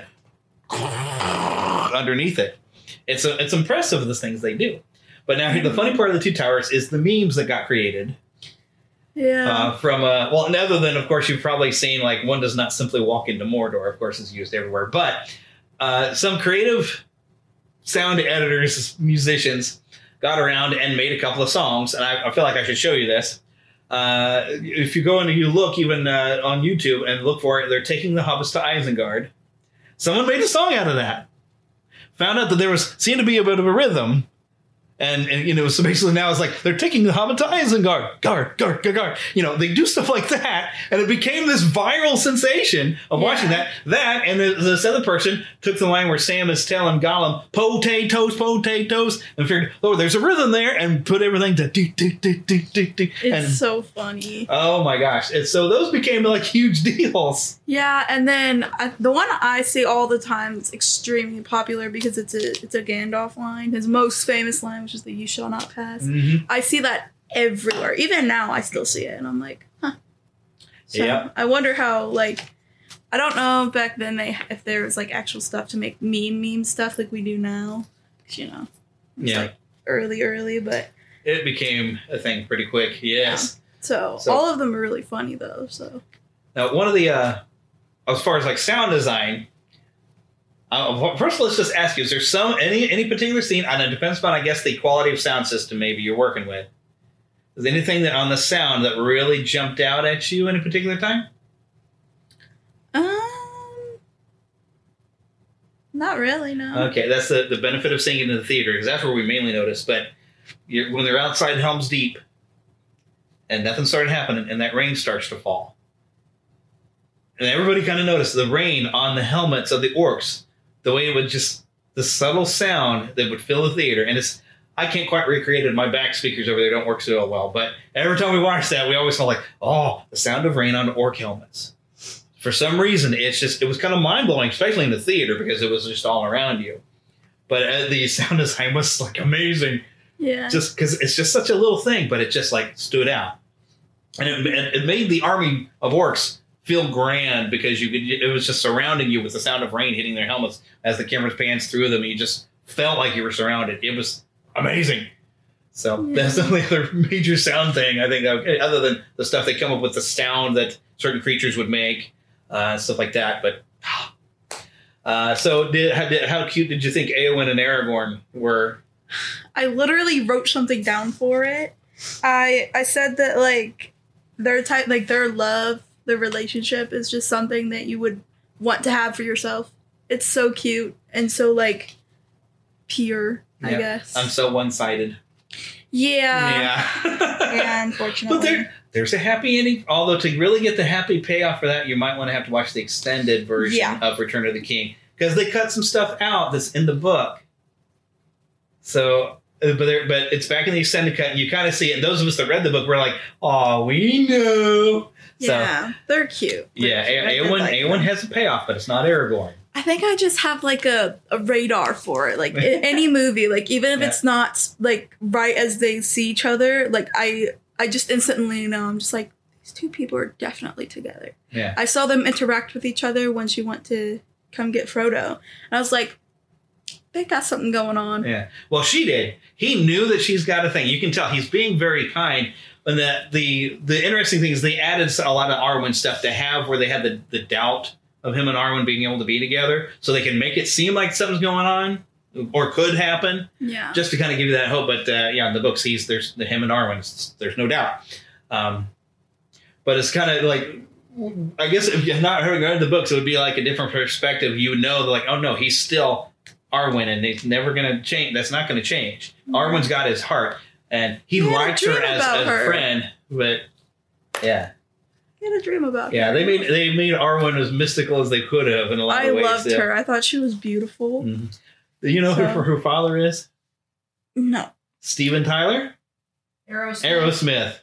underneath it. It's a, it's impressive the things they do. But now the funny part of the Two Towers is the memes that got created. Yeah. Uh, from uh, well, and other than of course you've probably seen like one does not simply walk into Mordor. Of course, is used everywhere, but uh, some creative sound editors, musicians got around and made a couple of songs, and I, I feel like I should show you this. Uh, if you go and you look even uh, on YouTube and look for it, they're taking the hobbits to Isengard. Someone made a song out of that. Found out that there was seemed to be a bit of a rhythm. And, and, you know, so basically now it's like they're taking the Hobbit to Isengard. Guard, guard, guard, guard. You know, they do stuff like that. And it became this viral sensation of Yeah. watching that. That, and the, this other person took the line where Sam is telling Gollum, potatoes, potatoes, and figured, oh, there's a rhythm there, and put everything to do, do, do, do, do, do. It's And, so funny. oh my gosh. And so those became like huge deals. Yeah, and then I, the one I see all the time is extremely popular because it's a it's a Gandalf line, his most famous line, which is the "You shall not pass." Mm-hmm. I see that everywhere. Even now, I still see it, and I'm like, huh. So Yep. I wonder how like I don't know if back then they if there was like actual stuff to make meme meme stuff like we do now, 'cause, you know, it's Yeah. like early early, but It became a thing pretty quick. Yes. so, So- all of them are really funny though. So Now, one of the, uh, as far as like sound design, uh, first let's just ask you: is there some any any particular scene? And it depends upon, I guess, the quality of sound system maybe you're working with. Is there anything that on the sound that really jumped out at you any particular time? um, not really, no. Okay, that's the, the benefit of seeing it in the theater, because that's where we mainly notice. But you're, when they're outside Helm's Deep, and nothing started happening, and that rain starts to fall. And everybody kind of noticed the rain on the helmets of the orcs, the way it would just, the subtle sound that would fill the theater. And it's, I can't quite recreate it. My back speakers over there don't work so well. But every time we watch that, we always felt like, oh, the sound of rain on orc helmets. For some reason, it's just, it was kind of mind blowing, especially in the theater, because it was just all around you. But uh, the sound design was like amazing. Yeah. Just because it's just such a little thing, but it just like stood out. And it, it it made the army of orcs feel grand because you could, it was just surrounding you with the sound of rain hitting their helmets as the cameras pans through them. You just felt like you were surrounded. It was amazing. So Yeah. that's the only other major sound thing I think, okay, other than the stuff they come up with, the sound that certain creatures would make, uh, stuff like that. But uh, so did how, did how cute did you think Eowyn and Aragorn were? I literally wrote something down for it. I I said that like their type, like their love, their relationship is just something that you would want to have for yourself. It's so cute and so like pure, I Yeah, guess. I'm so one-sided. yeah. Yeah. Yeah, unfortunately. But there, there's a happy ending. Although to really get the happy payoff for that, you might want to have to watch the extended version Yeah. of Return of the King, because they cut some stuff out that's in the book. So, uh, but there, but it's back in the extended cut, and you kind of see it. And those of us that read the book were like, "Oh, we know." Yeah, So, they're cute. They're yeah, cute. I did Eowyn, like Eowyn them. has a payoff, but it's not Aragorn. I think I just have like a, a radar for it. Like in any movie, like even if Yeah. it's not like right as they see each other, like I I just instantly know. I'm just like, these two people are definitely together. Yeah. I saw them interact with each other when she went to come get Frodo. And I was like, they got something going on. Yeah. Well, she did. He knew that she's got a thing. You can tell he's being very kind. And that the the interesting thing is they added a lot of Arwen stuff to have where they had the, the doubt of him and Arwen being able to be together, so they can make it seem like something's going on or could happen. Yeah. Just to kind of give you that hope. But uh, yeah, in the books, he's there's the him and Arwen. It's, there's no doubt. Um, but it's kind of like, I guess if you're not read the books, it would be like a different perspective. You would know that, like, oh no, he's still Arwen, and it's never going to change. That's not going to change. Arwen's got his heart, and he Yeah, I likes her dream as about a her. friend. But yeah, He had a dream about Yeah, her. they made they made Arwen as mystical as they could have in a lot I of ways. loved yeah. her. I thought she was beautiful. Mm-hmm. Do you know So- who her father is? No. Steven Tyler? Aerosmith. Aerosmith.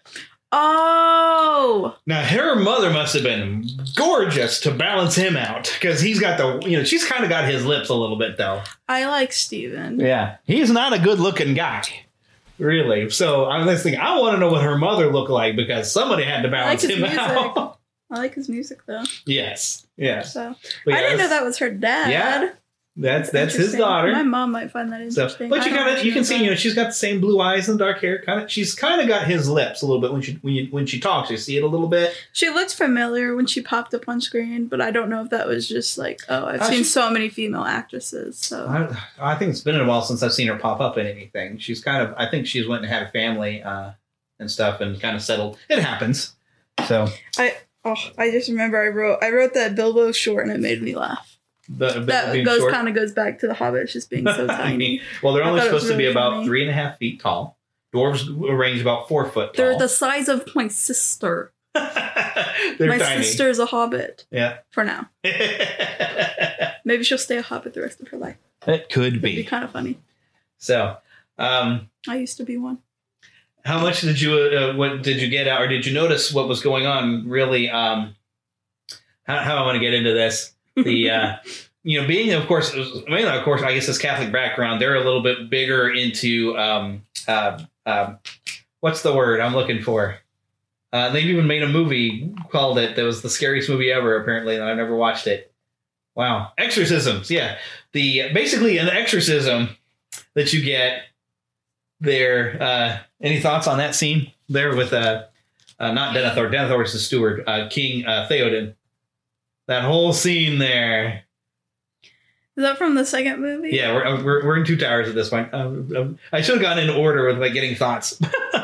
Oh! Now, her mother must have been gorgeous to balance him out, because he's got the, you know, she's kind of got his lips a little bit, though. I like Steven. Yeah. He's not a good-looking guy, really. So I'm just thinking, I want to know what her mother looked like, because somebody had to I like balance his him music. out. I like his music, though. Yes. Yes. So But I didn't yes. know that was her dad. Yeah. That's that's his Interesting. daughter. My mom might find that So, interesting. but I you don't kind of actually you can know see, that. you know, she's got the same blue eyes and dark hair. Kind of, she's kind of got his lips a little bit when she when you, when she talks. You see it a little bit. She looked familiar when she popped up on screen, but I don't know if that was just like, oh, I've Uh, seen she- so many female actresses. So I, I think it's been a while since I've seen her pop up in anything. She's kind of, I think she's went and had a family uh, and stuff and kind of settled. It happens. So I oh, I just remember I wrote I wrote that Bilbo short and it made me laugh. the, the That being goes short- kind of goes back to the Hobbit just being so I tiny. mean, well, they're I only thought it was supposed to be really about funny. three and a half feet tall. Dwarves range about four foot tall. They're the size of my sister. They're my tiny. sister's a Hobbit Yeah. for now. Maybe she'll stay a Hobbit the rest of her life. It could It'd be be. kind of funny. So, um, I used to be one. how much did you uh, what did you get out, or did you notice what was going on? Really, um, how, how I want to get into this? The uh, you know, being of course, mainly of course, I guess this Catholic background, they're a little bit bigger into um, uh, um, what's the word I'm looking for? Uh, they've even made a movie called it. That was the scariest movie ever, apparently, and I've never watched it. Wow, exorcisms. Yeah, the basically an exorcism that you get there. Uh, any thoughts on that scene there with uh, uh not Denethor? Denethor is the steward. Uh, King uh, Theoden. That whole scene there. Is that from the second movie? Yeah, we're we're, we're in Two Towers at this point. Um, um, I should have gone in order with like getting thoughts.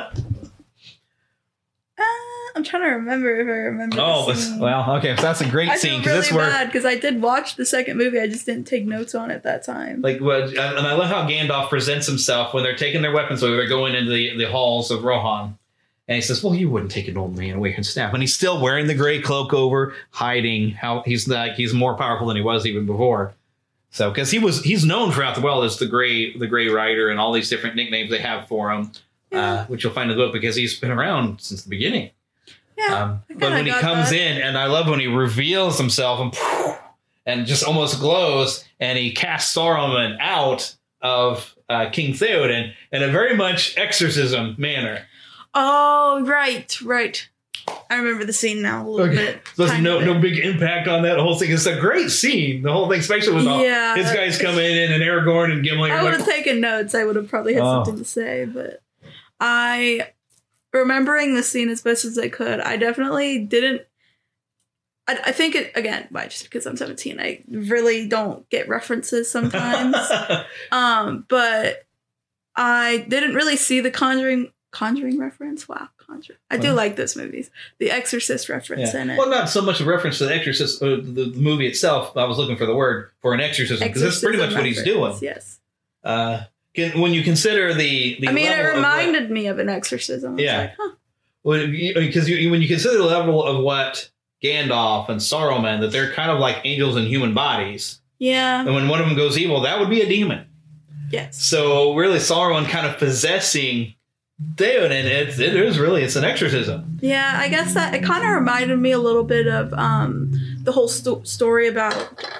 Uh, I'm trying to remember if I remember. oh, the but, scene. well, okay, so that's a great I scene feel because really this where bad because I did watch the second movie. I just didn't take notes on it that time. like what, and I love how Gandalf presents himself when they're taking their weapons away. They're going into the, the halls of Rohan. And he says, well, you wouldn't take an old man away from staff. And he's still wearing the gray cloak over, hiding how he's like he's more powerful than he was even before. So because he was he's known throughout the world as the gray the gray rider and all these different nicknames they have for him, Yeah. uh, which you'll find in the book because he's been around since the beginning. Yeah, Um, I but kinda when he got comes that. in, and I love when he reveals himself and and just almost glows, and he casts Saruman out of uh, King Theoden in a very much exorcism manner. Oh, right, right. I remember the scene now a little Okay. bit. So there's Tiny no bit. no big impact on that whole thing. It's a great scene. The whole thing, especially with all Yeah. his guys coming in and Aragorn and Gimli. I are would like, have taken notes. I would have probably had Oh. something to say, but I, remembering the scene as best as I could, I definitely didn't. I, I think it again, why just because I'm seventeen, I really don't get references sometimes. um, but I didn't really see the Conjuring Conjuring reference. Wow, Conjuring! I do Well. like those movies. The Exorcist reference Yeah. in it. Well, not so much a reference to the Exorcist, uh, the, the movie itself. I was looking for the word for an exorcism because that's pretty much Exorcism what he's doing. reference, Yes. Uh, can, when you consider the, the I mean, it level of what- reminded me of an exorcism. I was Yeah. like, huh. Well, because you, when you consider the level of what Gandalf and Saruman, that they're kind of like angels in human bodies, Yeah. and when one of them goes evil, that would be a demon. Yes. So really, Saruman kind of possessing Theoden, it's it is really it's an exorcism. Yeah, I guess that it kind of reminded me a little bit of um, the whole sto- story about,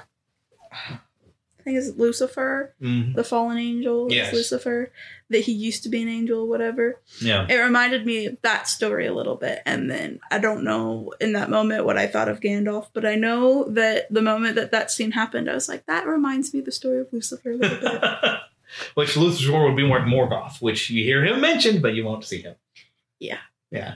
I think it's Lucifer, Mhm. the fallen angel. is Yes. Lucifer, that he used to be an angel, whatever. Yeah. It reminded me of that story a little bit. And then I don't know in that moment what I thought of Gandalf, but I know that the moment that that scene happened, I was like, that reminds me of the story of Lucifer a little bit. Which Lucifer would be more Morgoth, which you hear him mentioned, but you won't see him. Yeah. Yeah.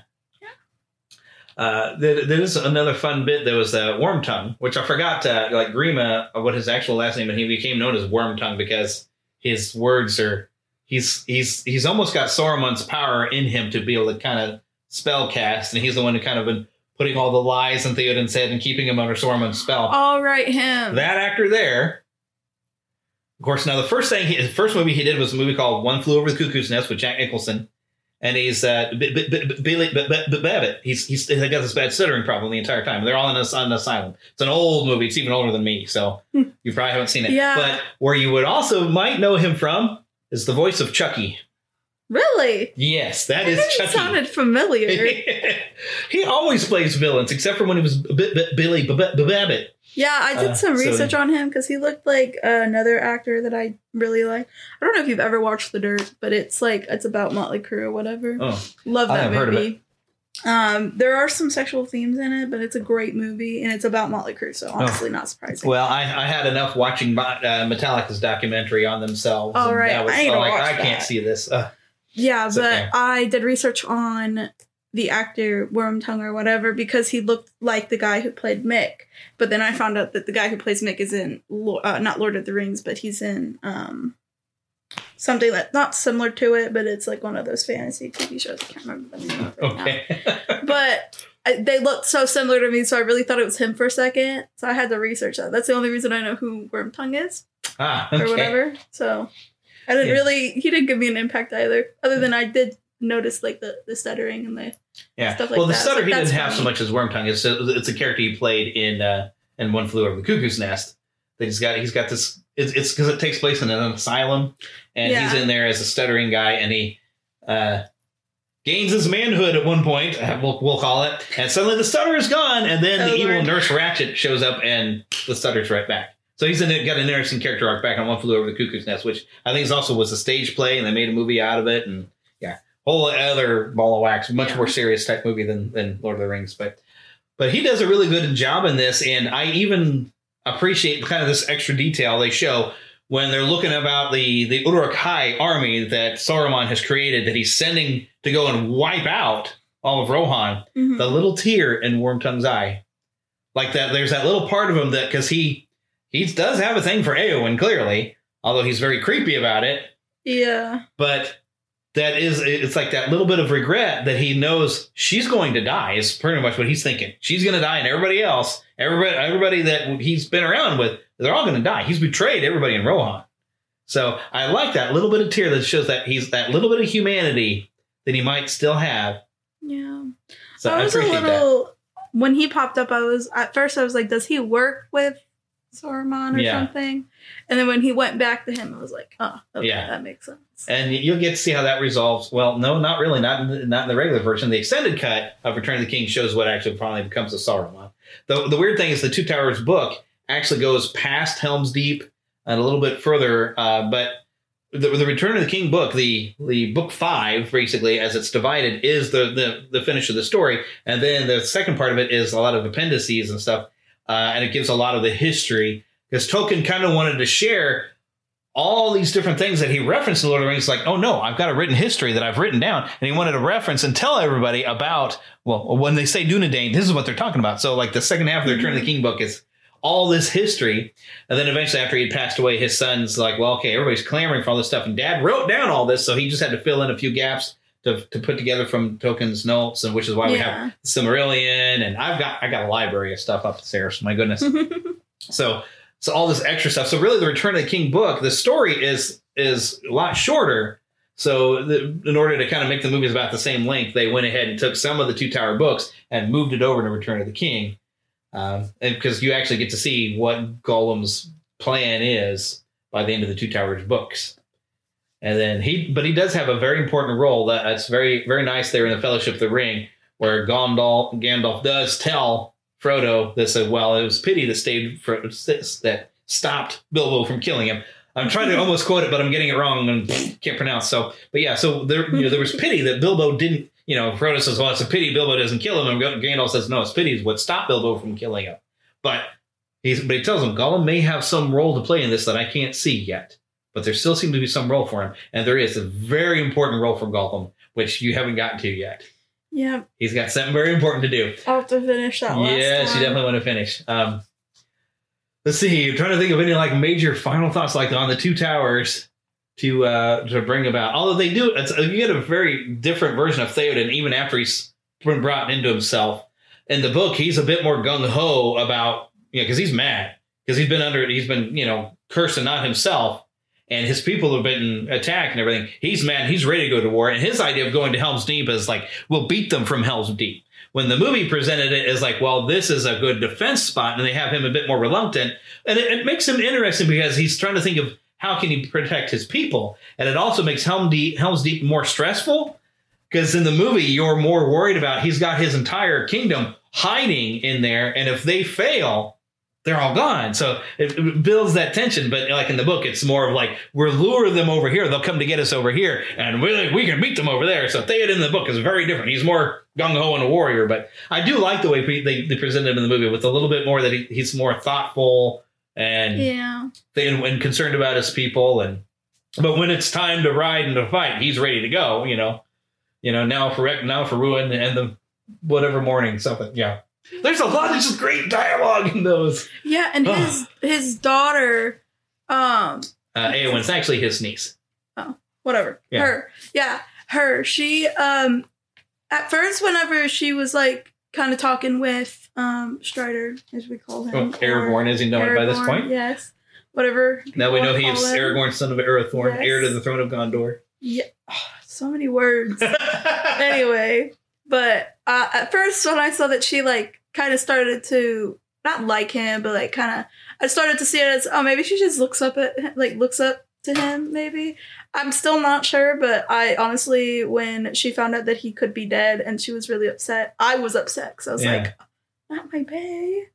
Uh, there, there is another fun bit. There was uh, Wormtongue, which I forgot to, like Grima, uh, what his actual last name, and he became known as Wormtongue because his words are, he's he's he's almost got Saruman's power in him to be able to kind of spell cast, and he's the one who kind of been putting all the lies in Theoden's head and keeping him under Saruman's spell. All right, him. That actor there. Of course, now the first thing, he, the first movie he did was a movie called One Flew Over the Cuckoo's Nest with Jack Nicholson. and he's uh, B- B- B- Billy B- B- B- Babbitt. He's he's got this bad stuttering problem the entire time. They're all in a, an asylum. It's an old movie. It's even older than me, so you probably haven't seen it. Yeah. But where you would also might know him from is the voice of Chucky. Really? Yes, that I is think Chucky. It sounded familiar. He always plays villains, except for when he was B- B- Billy B- B- Babbitt. Yeah, I did Uh, some so- research on him because he looked like uh, another actor that I really like. I don't know if you've ever watched The Dirt, but it's like it's about Motley Crue or whatever. Oh, Love I that have heard of movie. Um, there are some sexual themes in it, but it's a great movie and it's about Motley Crue, so honestly, not surprising. Well, I, I had enough watching uh, Metallica's documentary on themselves. All and right, that was, I need to I'm like, watch I can't that. see this. Uh, Yeah, It's but okay. I did research on the actor Wormtongue or whatever because he looked like the guy who played Mick. But then I found out that the guy who plays Mick is in Lo- uh, not Lord of the Rings, but he's in um, something that's not similar to it, but it's like one of those fantasy T V shows. I can't remember the name of it right okay. now. But I, they looked so similar to me, so I really thought it was him for a second. So I had to research that. That's the only reason I know who Wormtongue is ah, or okay. whatever. So I didn't Yeah. really, he didn't give me an impact either, other than I did notice like the, the stuttering and the Yeah. stuff like well, the that. stutter So he that's didn't have funny. so much as Wormtongue. It's a, it's a character he played in uh, in One Flew Over the Cuckoo's Nest. That he's got he's got this. It's it's because it takes place in an asylum, and Yeah. he's in there as a stuttering guy, and he uh, gains his manhood at one point. uh, We'll we'll call it, and suddenly the stutter is gone, and then Oh, the evil Lord. Nurse Ratchet shows up, and the stutter's right back. So he's in it, got an interesting character arc back on One Flew Over the Cuckoo's Nest, which I think is also was a stage play, and they made a movie out of it, and yeah, whole other ball of wax, much Yeah. more serious type movie than than Lord of the Rings, but but he does a really good job in this, and I even appreciate kind of this extra detail they show when they're looking about the the Uruk-hai army that Saruman has created that he's sending to go and wipe out all of Rohan. Mhm. The little tear in Wormtongue's eye, like that. There's that little part of him that because he he does have a thing for Eowyn clearly, although he's very creepy about it. Yeah. But that is, it's like that little bit of regret that he knows she's going to die is pretty much what he's thinking. She's going to die, and everybody else, everybody, everybody that he's been around with, they're all going to die. He's betrayed everybody in Rohan. So I like that little bit of tear that shows that he's that little bit of humanity that he might still have. Yeah. So I I, was a appreciate that. little, when he popped up, I was, at first I was like, does he work with Saruman or Yeah. something? And then when he went back to him, I was like, oh, okay, Yeah. that makes sense. And you'll get to see how that resolves. Well, no, not really. Not in the, not in the regular version. The extended cut of Return of the King shows what actually finally becomes of Saruman. The, the weird thing is the Two Towers book actually goes past Helm's Deep and a little bit further. Uh, but the, the Return of the King book, the the book five, basically, as it's divided, is the, the, the finish of the story. And then the second part of it is a lot of appendices and stuff. Uh, and it gives a lot of the history. Because Tolkien kind of wanted to share all these different things that he referenced in Lord of the Rings. Like, oh no, I've got a written history that I've written down. And he wanted to reference and tell everybody about, well, when they say Dunedain, this is what they're talking about. So like the second half of the Return of the King book is all this history. And then eventually after he'd passed away, his son's like, well, okay, everybody's clamoring for all this stuff. And Dad wrote down all this. So he just had to fill in a few gaps to, to put together from Tolkien's notes, and which is why we Yeah. have the Silmarillion. And I've got, I got a library of stuff upstairs. My goodness. So, so all this extra stuff. So really the Return of the King book, the story is, is a lot shorter. So the, in order to kind of make the movies about the same length, they went ahead and took some of the Two Tower books and moved it over to Return of the King. Um, and because you actually get to see what Gollum's plan is by the end of the Two Towers books. And then he, but he does have a very important role. That That's very, very nice there in the Fellowship of the Ring, where Gandalf, Gandalf does tell Frodo that said, well, it was pity that stayed for, that stopped Bilbo from killing him. I'm trying to almost quote it, but I'm getting it wrong and can't pronounce. So, but yeah, so there, you know, there was pity that Bilbo didn't, you know, Frodo says, well, it's a pity Bilbo doesn't kill him. And Gandalf says, no, it's pity is what stopped Bilbo from killing him. But he's, but he tells him Gollum may have some role to play in this that I can't see yet, but there still seems to be some role for him. And there is a very important role for Gollum, which you haven't gotten to yet. Yeah. He's got something very important to do. I'll have to finish that last Yes, one. you definitely want to finish. Um, let's see. I'm trying to think of any like major final thoughts like on the Two Towers to uh, to bring about. Although they do, it's, you get a very different version of Theoden even after he's been brought into himself. In the book, he's a bit more gung ho about, you know, because he's mad because he's been under, he's been, you know, cursed and not himself. and his people have been attacked and everything. He's mad. He's ready to go to war. And his idea of going to Helm's Deep is like, we'll beat them from Helm's Deep. When the movie presented it as like, well, this is a good defense spot, and they have him a bit more reluctant. And it, it makes him interesting because he's trying to think of how can he protect his people. And it also makes Helm Deep, Helm's Deep more stressful because in the movie, you're more worried about he's got his entire kingdom hiding in there. And if they fail, they're all gone. So it, it builds that tension. But like in the book, it's more of like, we're luring them over here. They'll come to get us over here. And we, we can beat them over there. So Theoden in the book is very different. He's more gung-ho and a warrior. But I do like the way they, they present him in the movie with a little bit more that he, he's more thoughtful and, yeah. and, and concerned about his people. And but when it's time to ride and to fight, he's ready to go, you know. You know, now for now for Ruin and the whatever morning, something. Yeah. There's a lot of just great dialogue in those. Yeah, and his his daughter, um, uh, Eowyn, it's actually his niece. Oh, whatever. Yeah. Her, yeah, her. She, um, at first, whenever she was like kind of talking with um Strider, as we call him, oh, Aragorn, is he known by this point? Yes, whatever. Now we know he's Aragorn, son of Arathorn, yes. heir to the throne of Gondor. Yeah, oh, so many words. Anyway. But uh, at first, when I saw that she, like, kind of started to, not like him, but, like, kind of, I started to see it as, oh, maybe she just looks up at, like, looks up to him, maybe. I'm still not sure, but I, honestly, when she found out that he could be dead and she was really upset, I was upset, because I was yeah. like, not my bae.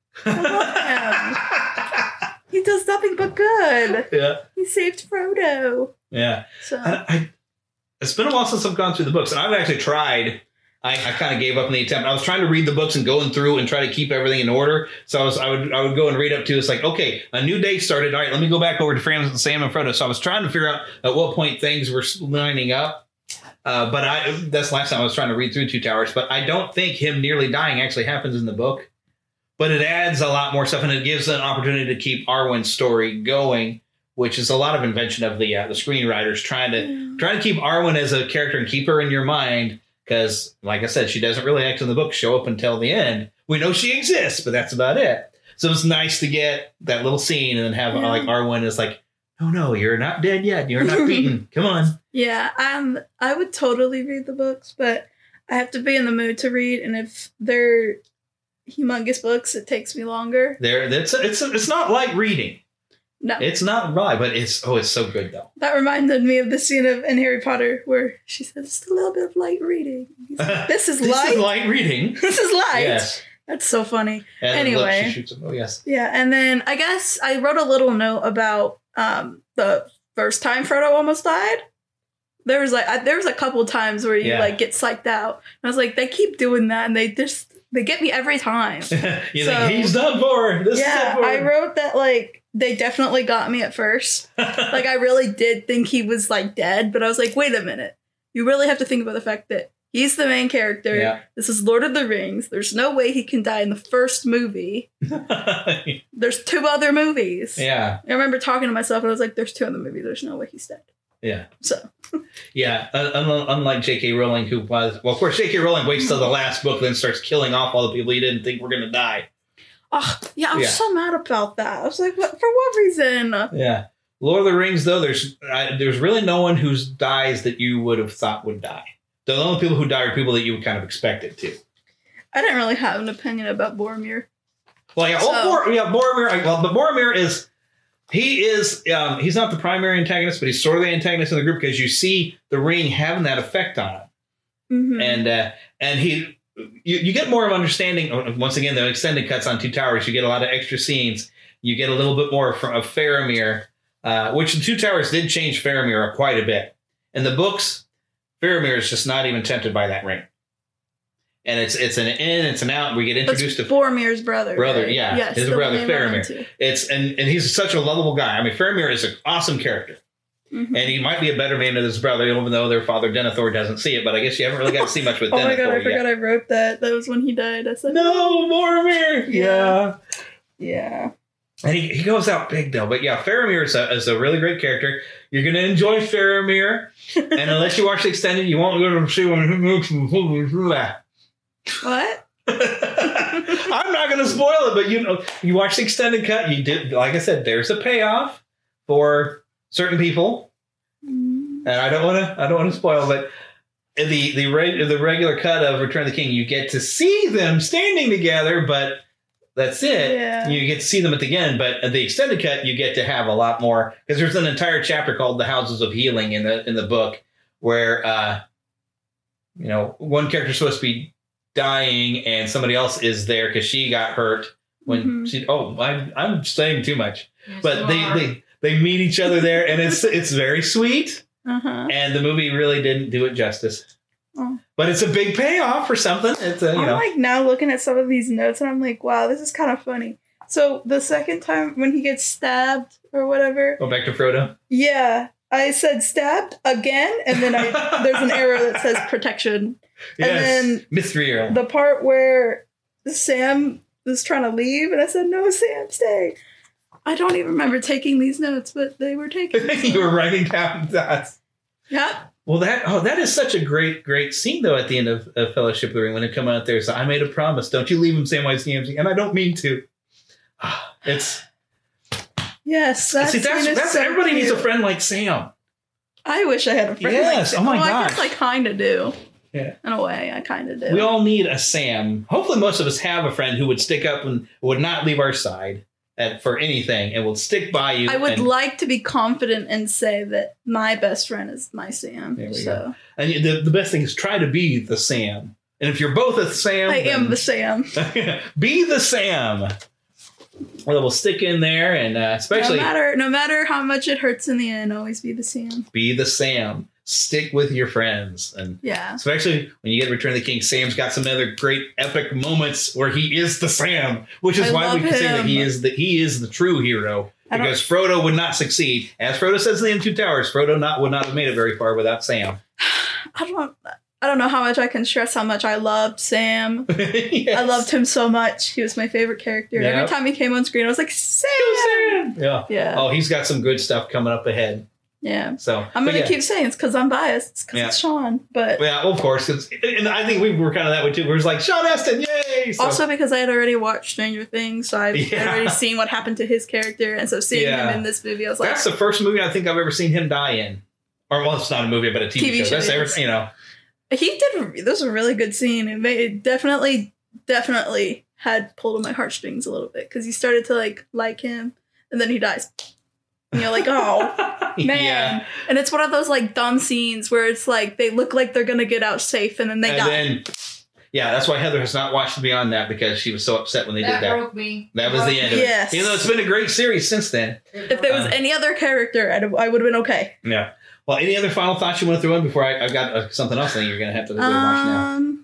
I love him. He does nothing but good. Yeah. He saved Frodo. Yeah. So. I, I, it's been a while since I've gone through the books, and I've actually tried... I, I kind of gave up in the attempt. I was trying to read the books and going through and try to keep everything in order. So I was, I would, I would go and read up to. It's like, okay, a new day started. All right, let me go back over to Sam, Sam and Frodo. So I was trying to figure out at what point things were lining up. Uh, but I, that's the last time I was trying to read through Two Towers. But I don't think him nearly dying actually happens in the book. But it adds a lot more stuff, and it gives an opportunity to keep Arwen's story going, which is a lot of invention of the uh, the screenwriters trying to yeah. trying to keep Arwen as a character and keep her in your mind. Because, like I said, she doesn't really act in the book, show up until the end. We know she exists, but that's about it. So it's nice to get that little scene and then have yeah. like Arwen is like, oh no, you're not dead yet. You're not beaten. Come on. Yeah, um, I would totally read the books, but I have to be in the mood to read. And if they're humongous books, it takes me longer. There, that's it's it's not like reading. No, it's not right, but it's oh, it's so good though. That reminded me of the scene of in Harry Potter where she says, "Just a little bit of light reading." Like, this is this light. This is light reading. This is light. Yes, that's so funny. And anyway, look, she shoots him. Oh yes. Yeah, and then I guess I wrote a little note about um, the first time Frodo almost died. There was like I, there was a couple times where you yeah. like get psyched out. And I was like, they keep doing that, and they just they get me every time. You so, think he's done for? This yeah, is for. I wrote that like. They definitely got me at first. Like, I really did think he was, like, dead. But I was like, wait a minute. You really have to think about the fact that he's the main character. Yeah. This is Lord of the Rings. There's no way he can die in the first movie. There's two other movies. Yeah. I remember talking to myself, and I was like, there's two other movies. There's no way he's dead. Yeah. So. Yeah. Un- unlike J K. Rowling, who was... Well, of course, J K. Rowling waits till the last book, then starts killing off all the people he didn't think were going to die. Oh, yeah, I was yeah. so mad about that. I was like, what, for what reason? Yeah. Lord of the Rings, though, there's uh, there's really no one who dies that you would have thought would die. The only people who die are people that you would kind of expect it to. I didn't really have an opinion about Boromir. Well, yeah, so. oh, Bor- yeah Boromir, well, but Boromir is, he is, um, he's not the primary antagonist, but he's sort of the antagonist in the group because you see the ring having that effect on him. Mm-hmm. And, uh, and he... You, you get more of understanding. Once again, the extended cuts on Two Towers, you get a lot of extra scenes. You get a little bit more from, of Faramir, uh, which the Two Towers did change Faramir quite a bit. In the books, Faramir is just not even tempted by that ring. And it's it's an in, it's an out. We get introduced That's to Boromir's brother. Brother, right? yeah. Yes, his brother, Faramir. It's and, and he's such a lovable guy. I mean, Faramir is an awesome character. Mm-hmm. And he might be a better man than his brother, even though their father Denethor doesn't see it. But I guess you haven't really got to see much with oh Denethor. Oh my god, I yet. forgot I wrote that. That was when he died. I said, no, Boromir. Yeah. Yeah. And he, he goes out big, though. But yeah, Faramir is a, is a really great character. You're going to enjoy Faramir. And unless you watch the extended, you won't go to see one. What? I'm not going to spoil it, but you know, you watch the extended cut. You did, like I said, there's a payoff for certain people, and I don't want to I don't want to spoil, but in the the reg, the regular cut of Return of the King, you get to see them standing together, but that's it. Yeah. You get to see them at the end, but at the extended cut, you get to have a lot more, because there's an entire chapter called "The Houses of Healing" in the in the book, where uh, you know, one character's supposed to be dying, and somebody else is there because she got hurt when mm-hmm. she. Oh, I'm I'm saying too much, yes, but they, they they meet each other there, and it's it's very sweet, uh-huh. and the movie really didn't do it justice. Oh. But it's a big payoff for something. It's a, you I'm know. like now looking at some of these notes, and I'm like, wow, this is kind of funny. So the second time when he gets stabbed or whatever. Go back to Frodo. Yeah. I said stabbed again, and then I there's an arrow that says protection. Yes, and then mystery arrow. The part where Sam was trying to leave, and I said, no, Sam, stay. I don't even remember taking these notes, but they were taken. You were writing down dots. Yeah. Well, that oh, that is such a great, great scene, though, at the end of, of Fellowship of the Ring, when they come out there. So I made a promise. Don't you leave him Samwise Gamgee. And I don't mean to. It's... Yes, that's, See, that's, that's so everybody cute. Needs a friend like Sam. I wish I had a friend yes, like Sam. Oh my well, gosh. I guess I kind of do. Yeah. In a way, I kind of do. We all need a Sam. Hopefully most of us have a friend who would stick up and would not leave our side at, for anything and will stick by you. I would and, like to be confident and say that my best friend is my Sam. There we so. go. And the, the best thing is try to be the Sam. And if you're both a Sam... I then, am the Sam. Be the Sam. Well, we'll stick in there, and uh, especially no matter no matter how much it hurts in the end, always be the Sam. Be the Sam. Stick with your friends, and yeah, especially when you get Return of the King. Sam's got some other great epic moments where he is the Sam, which is I why we can him. say that he is the he is the true hero, because Frodo would not succeed. As Frodo says in the Two Towers, Frodo not would not have made it very far without Sam. I don't. I don't know how much I can stress how much I loved Sam. Yes. I loved him so much. He was my favorite character. Yep. Every time he came on screen, I was like, Sam! Sam! Yeah. Yeah. Oh, he's got some good stuff coming up ahead. Yeah. So I'm going to yeah. keep saying it's because I'm biased. It's because yeah. it's Sean. But yeah, well, of course. It's, and I think we were kind of that way too. We were like, Sean Astin, yay! So. Also because I had already watched Stranger Things, so I've yeah. already seen what happened to his character. And so seeing yeah. him in this movie, I was like... That's the first movie I think I've ever seen him die in. Or, well, it's not a movie, but a T V, T V show. show. That's ever, you know... He did. This was a really good scene. It, made, it definitely, definitely had pulled on my heartstrings a little bit because you started to like like him, and then he dies, and you're like, oh man. Yeah. And it's one of those like dumb scenes where it's like they look like they're gonna get out safe, and then they and die. Then, yeah, that's why Heather has not watched Beyond that, because she was so upset when they that did that. Broke me. That was the end of yes. it. Even though it's been a great series since then. If there was uh, any other character, I'd, I would have been okay. Yeah. Well, any other final thoughts you want to throw in before I, I've got uh, something else I think you're going to have to go um, watch now?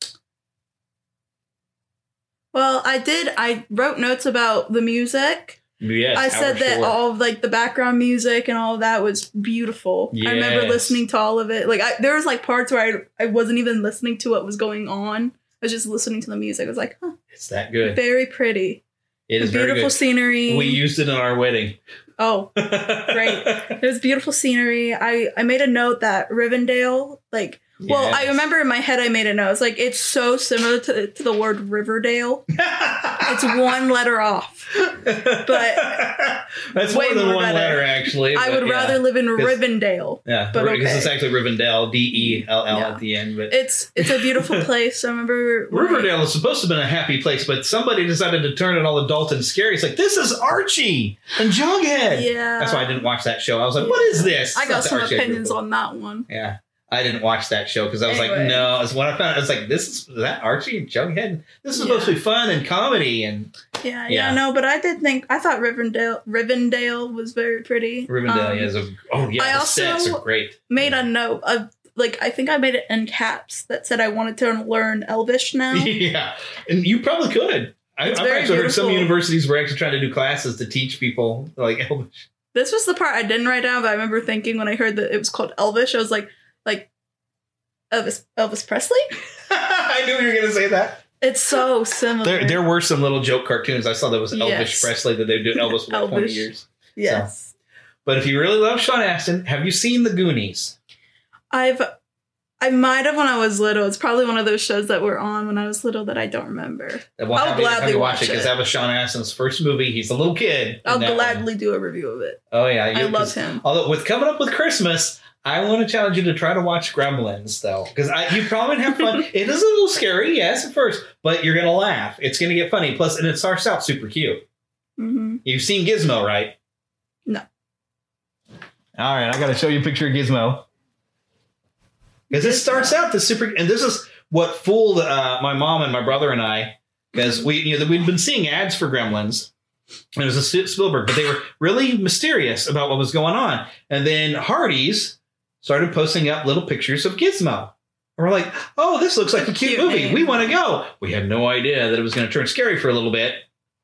Well, I did. I wrote notes about the music. Yes, I said that sure. all of like the background music and all of that was beautiful. Yes. I remember listening to all of it. Like I, there was like parts where I I wasn't even listening to what was going on. I was just listening to the music. I was like, huh, it's that good. Very pretty. It is beautiful very good. Scenery. We used it in our wedding. Oh, great. There's beautiful scenery. I, I made a note that Rivendell, like, well, yes. I remember in my head I made a note. It's like, it's so similar to, to the word Riverdale. It's one letter off. But that's more than more one better. letter, actually. I would yeah. rather live in Rivendell. Yeah, but because okay. it's actually Rivendell, D E L L yeah. at the end. But it's it's a beautiful place. I remember Riverdale is supposed to have been a happy place, but somebody decided to turn it all adult and scary. It's like, this is Archie and Jughead. Yeah, that's why I didn't watch that show. I was like, yeah. what is this? I got some opinions on that one. Yeah. I didn't watch that show because I was anyway. like, no. As when I found, I was like, this is, is that Archie and Jughead. This is yeah. supposed to be fun and comedy and yeah, yeah, yeah, no. But I did think I thought Rivendell, Rivendell was very pretty. Rivendell um, is a oh yeah, I the also sets are great. Made yeah. a note of like I think I made it in caps that said I wanted to learn Elvish now. Yeah, and you probably could. I, I've actually beautiful. heard some universities were actually trying to do classes to teach people like Elvish. This was the part I didn't write down, but I remember thinking when I heard that it was called Elvish, I was like, like. Elvis Elvis Presley? I knew you were going to say that. It's so similar. There, there were some little joke cartoons. I saw that was Elvis yes. Presley that they would do Elvis for like twenty years. Yes. So. But if you really love Sean Astin, have you seen The Goonies? I've I might have when I was little. It's probably one of those shows that were on when I was little that I don't remember. Well, I'll have you- have gladly you watch it because that was Sean Astin's first movie. He's a little kid. I'll in that gladly one. do a review of it. Oh yeah, I you- love 'cause- him. Although with coming up with Christmas, I want to challenge you to try to watch Gremlins though, because you probably have fun. It is a little scary, yes, at first, but you're gonna laugh. It's gonna get funny. Plus, and it starts out super cute. Mm-hmm. You've seen Gizmo, right? No. All right, I got to show you a picture of Gizmo. Because it starts out the super, and this is what fooled uh, my mom and my brother and I, because we, you know, we'd been seeing ads for Gremlins. And it was a Spielberg, but they were really mysterious about what was going on. And then Hardee's started posting up little pictures of Gizmo. And we're like, oh, this looks like a cute, cute movie. name. We want to go. We had no idea that it was going to turn scary for a little bit.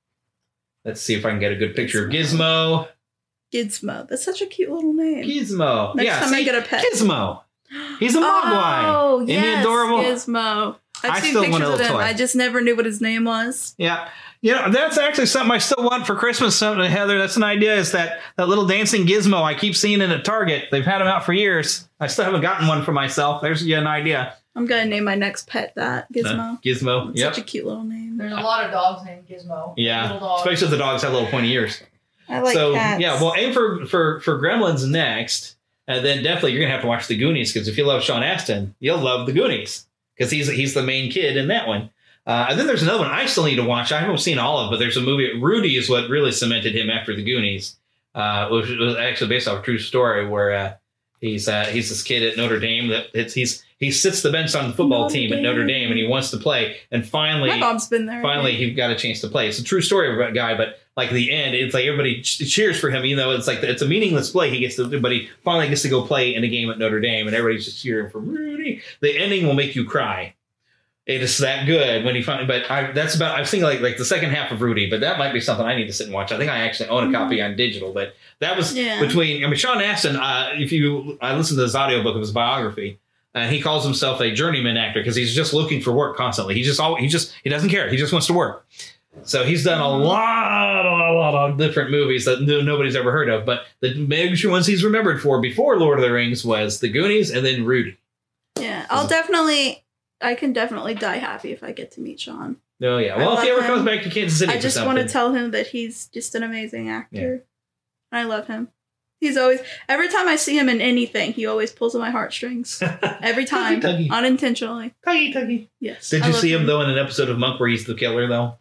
Let's see if I can get a good picture of Gizmo. Gizmo. That's such a cute little name. Gizmo. Next yeah, time see, I get a pet. Gizmo. He's a mogwai. Oh, Isn't he yes, adorable? Gizmo. I've I seen still want a pictures of little him. toy. I just never knew what his name was. Yeah. You know, that's actually something I still want for Christmas, something, Heather. That's an idea, is that, that little dancing gizmo I keep seeing in at Target. They've had them out for years. I still haven't gotten one for myself. There's yeah, an idea. I'm going to name my next pet that. Gizmo. Uh, gizmo, It's yep. Such a cute little name. There's a lot of dogs named Gizmo. Yeah, Little dogs. especially if the dogs have little pointy ears. I like so, cats. yeah, well, aim for, for, for Gremlins next. And then definitely you're going to have to watch The Goonies, because if you love Sean Astin, you'll love The Goonies, because he's, he's the main kid in that one. Uh, and then there's another one I still need to watch. I haven't seen all of it, but there's a movie. Rudy is what really cemented him after The Goonies, uh, which was actually based off a true story where uh, he's uh, he's this kid at Notre Dame that it's, he's he sits the bench on the football Notre team at Notre Dame, and he wants to play. And finally, My mom's been there. finally he got a chance to play. It's a true story of a guy, but like the end, it's like everybody ch- cheers for him. You know, it's like it's a meaningless play he gets to do, but he finally gets to go play in a game at Notre Dame, and everybody's just cheering for Rudy. The ending will make you cry. It is that good when he finally, but I, that's about, I've seen like like the second half of Rudy, but that might be something I need to sit and watch. I think I actually own a copy on digital, but that was Yeah. between, I mean, Sean Astin, uh, if you, I listened to his audiobook of his biography, and he calls himself a journeyman actor because he's just looking for work constantly. He just, always, he just, he doesn't care. He just wants to work. So he's done a lot, a lot, a lot of different movies that no, nobody's ever heard of, but the major ones he's remembered for before Lord of the Rings was The Goonies and then Rudy. Yeah, I'll definitely, I can definitely die happy if I get to meet Sean. Oh, yeah. I Well, if love he ever him. comes back to Kansas City I for just something. want to tell him that he's just an amazing actor. I love him. He's always, every time I see him in anything, he always pulls on my heartstrings. Every time. Tuggy, tuggy. Unintentionally. Tuggy, tuggy. Yes. Did I you love see him, though, in an episode of Monk where he's the killer, though?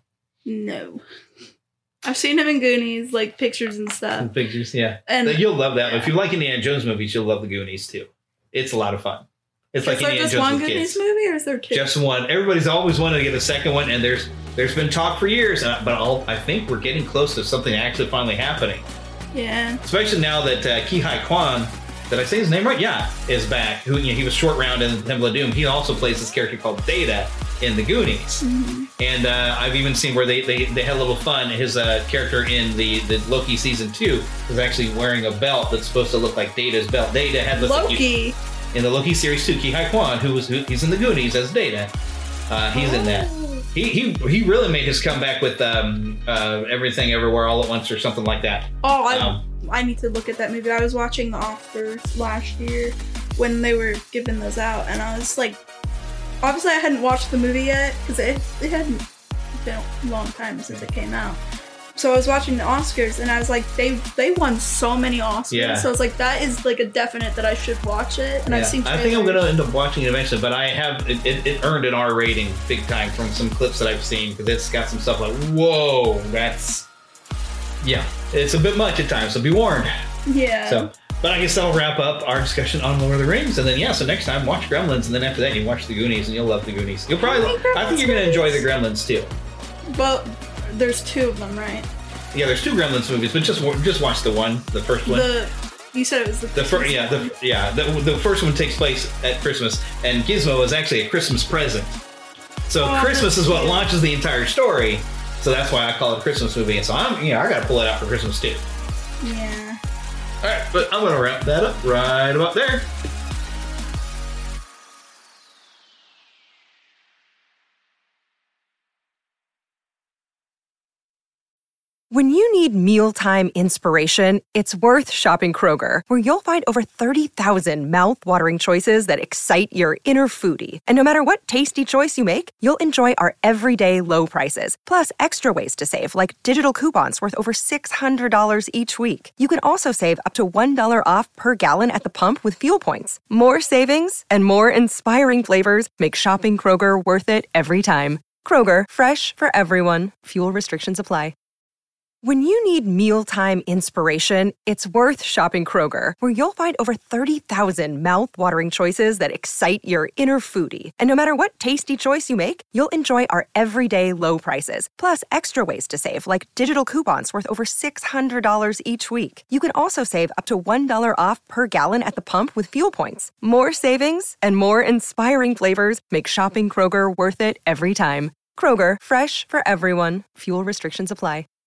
No. I've seen him in Goonies, like pictures and stuff. In pictures, yeah. And You'll love that. If you like Indiana Jones movies, you'll love The Goonies, too. It's a lot of fun. It's like is there Indiana just Jones one with Goonies kids. movie, or is there two? Just one. Everybody's always wanted to get a second one, and there's there's been talk for years, and I- but I'll, I think we're getting close to something actually finally happening. Yeah. Especially now that uh, Ki-Hai Kwan, did I say his name right? Yeah, is back. Who you know, he was short round in Temple of Doom. He also plays this character called Data in The Goonies. Mm-hmm. And uh, I've even seen where they, they, they had a little fun. His uh, character in the, the Loki season two was actually wearing a belt that's supposed to look like Data's belt. Data had this Loki. in the Loki series two. Ki-Hai Kwan, who was who, he's in The Goonies as Data. Uh, he's in that. He, he he really made his comeback with um, uh, Everything Everywhere All at Once or something like that. Oh, I, Um, I need to look at that movie. I was watching the Oscars last year when they were giving those out, and I was like, obviously I hadn't watched the movie yet because it, it hadn't been a long time since it came out. So I was watching the Oscars, and I was like, they they won so many Oscars. Yeah. So I was like, that is like a definite that I should watch it. And I've Yeah, seen I think I'm trailers. going to end up watching it eventually, but I have it, it, it earned an R rating big time from some clips that I've seen because it's got some stuff like, whoa, that's yeah, it's a bit much at times. So be warned. Yeah. So, but I guess that'll wrap up our discussion on Lord of the Rings, and then yeah, so next time watch Gremlins, and then after that you watch The Goonies, and you'll love The Goonies. You'll probably, I think you're going to enjoy The Gremlins too. Well, there's two of them, right? Yeah, there's two Gremlins movies, but just just watch the one, the first one. The you said it was the The first, yeah, the yeah, the, the first one takes place at Christmas, and Gizmo is actually a Christmas present. So Oh, Christmas that's is what cute. launches the entire story. So that's why I call it a Christmas movie. And so I'm, you know, I got to pull it out for Christmas too. Yeah. All right, but I'm gonna wrap that up right about there. When you need mealtime inspiration, it's worth shopping Kroger, where you'll find over thirty thousand mouth-watering choices that excite your inner foodie. And no matter what tasty choice you make, you'll enjoy our everyday low prices, plus extra ways to save, like digital coupons worth over six hundred dollars each week. You can also save up to one dollar off per gallon at the pump with fuel points. More savings and more inspiring flavors make shopping Kroger worth it every time. Kroger, fresh for everyone. Fuel restrictions apply. When you need mealtime inspiration, it's worth shopping Kroger, where you'll find over thirty thousand mouth-watering choices that excite your inner foodie. And no matter what tasty choice you make, you'll enjoy our everyday low prices, plus extra ways to save, like digital coupons worth over six hundred dollars each week. You can also save up to one dollar off per gallon at the pump with fuel points. More savings and more inspiring flavors make shopping Kroger worth it every time. Kroger, fresh for everyone. Fuel restrictions apply.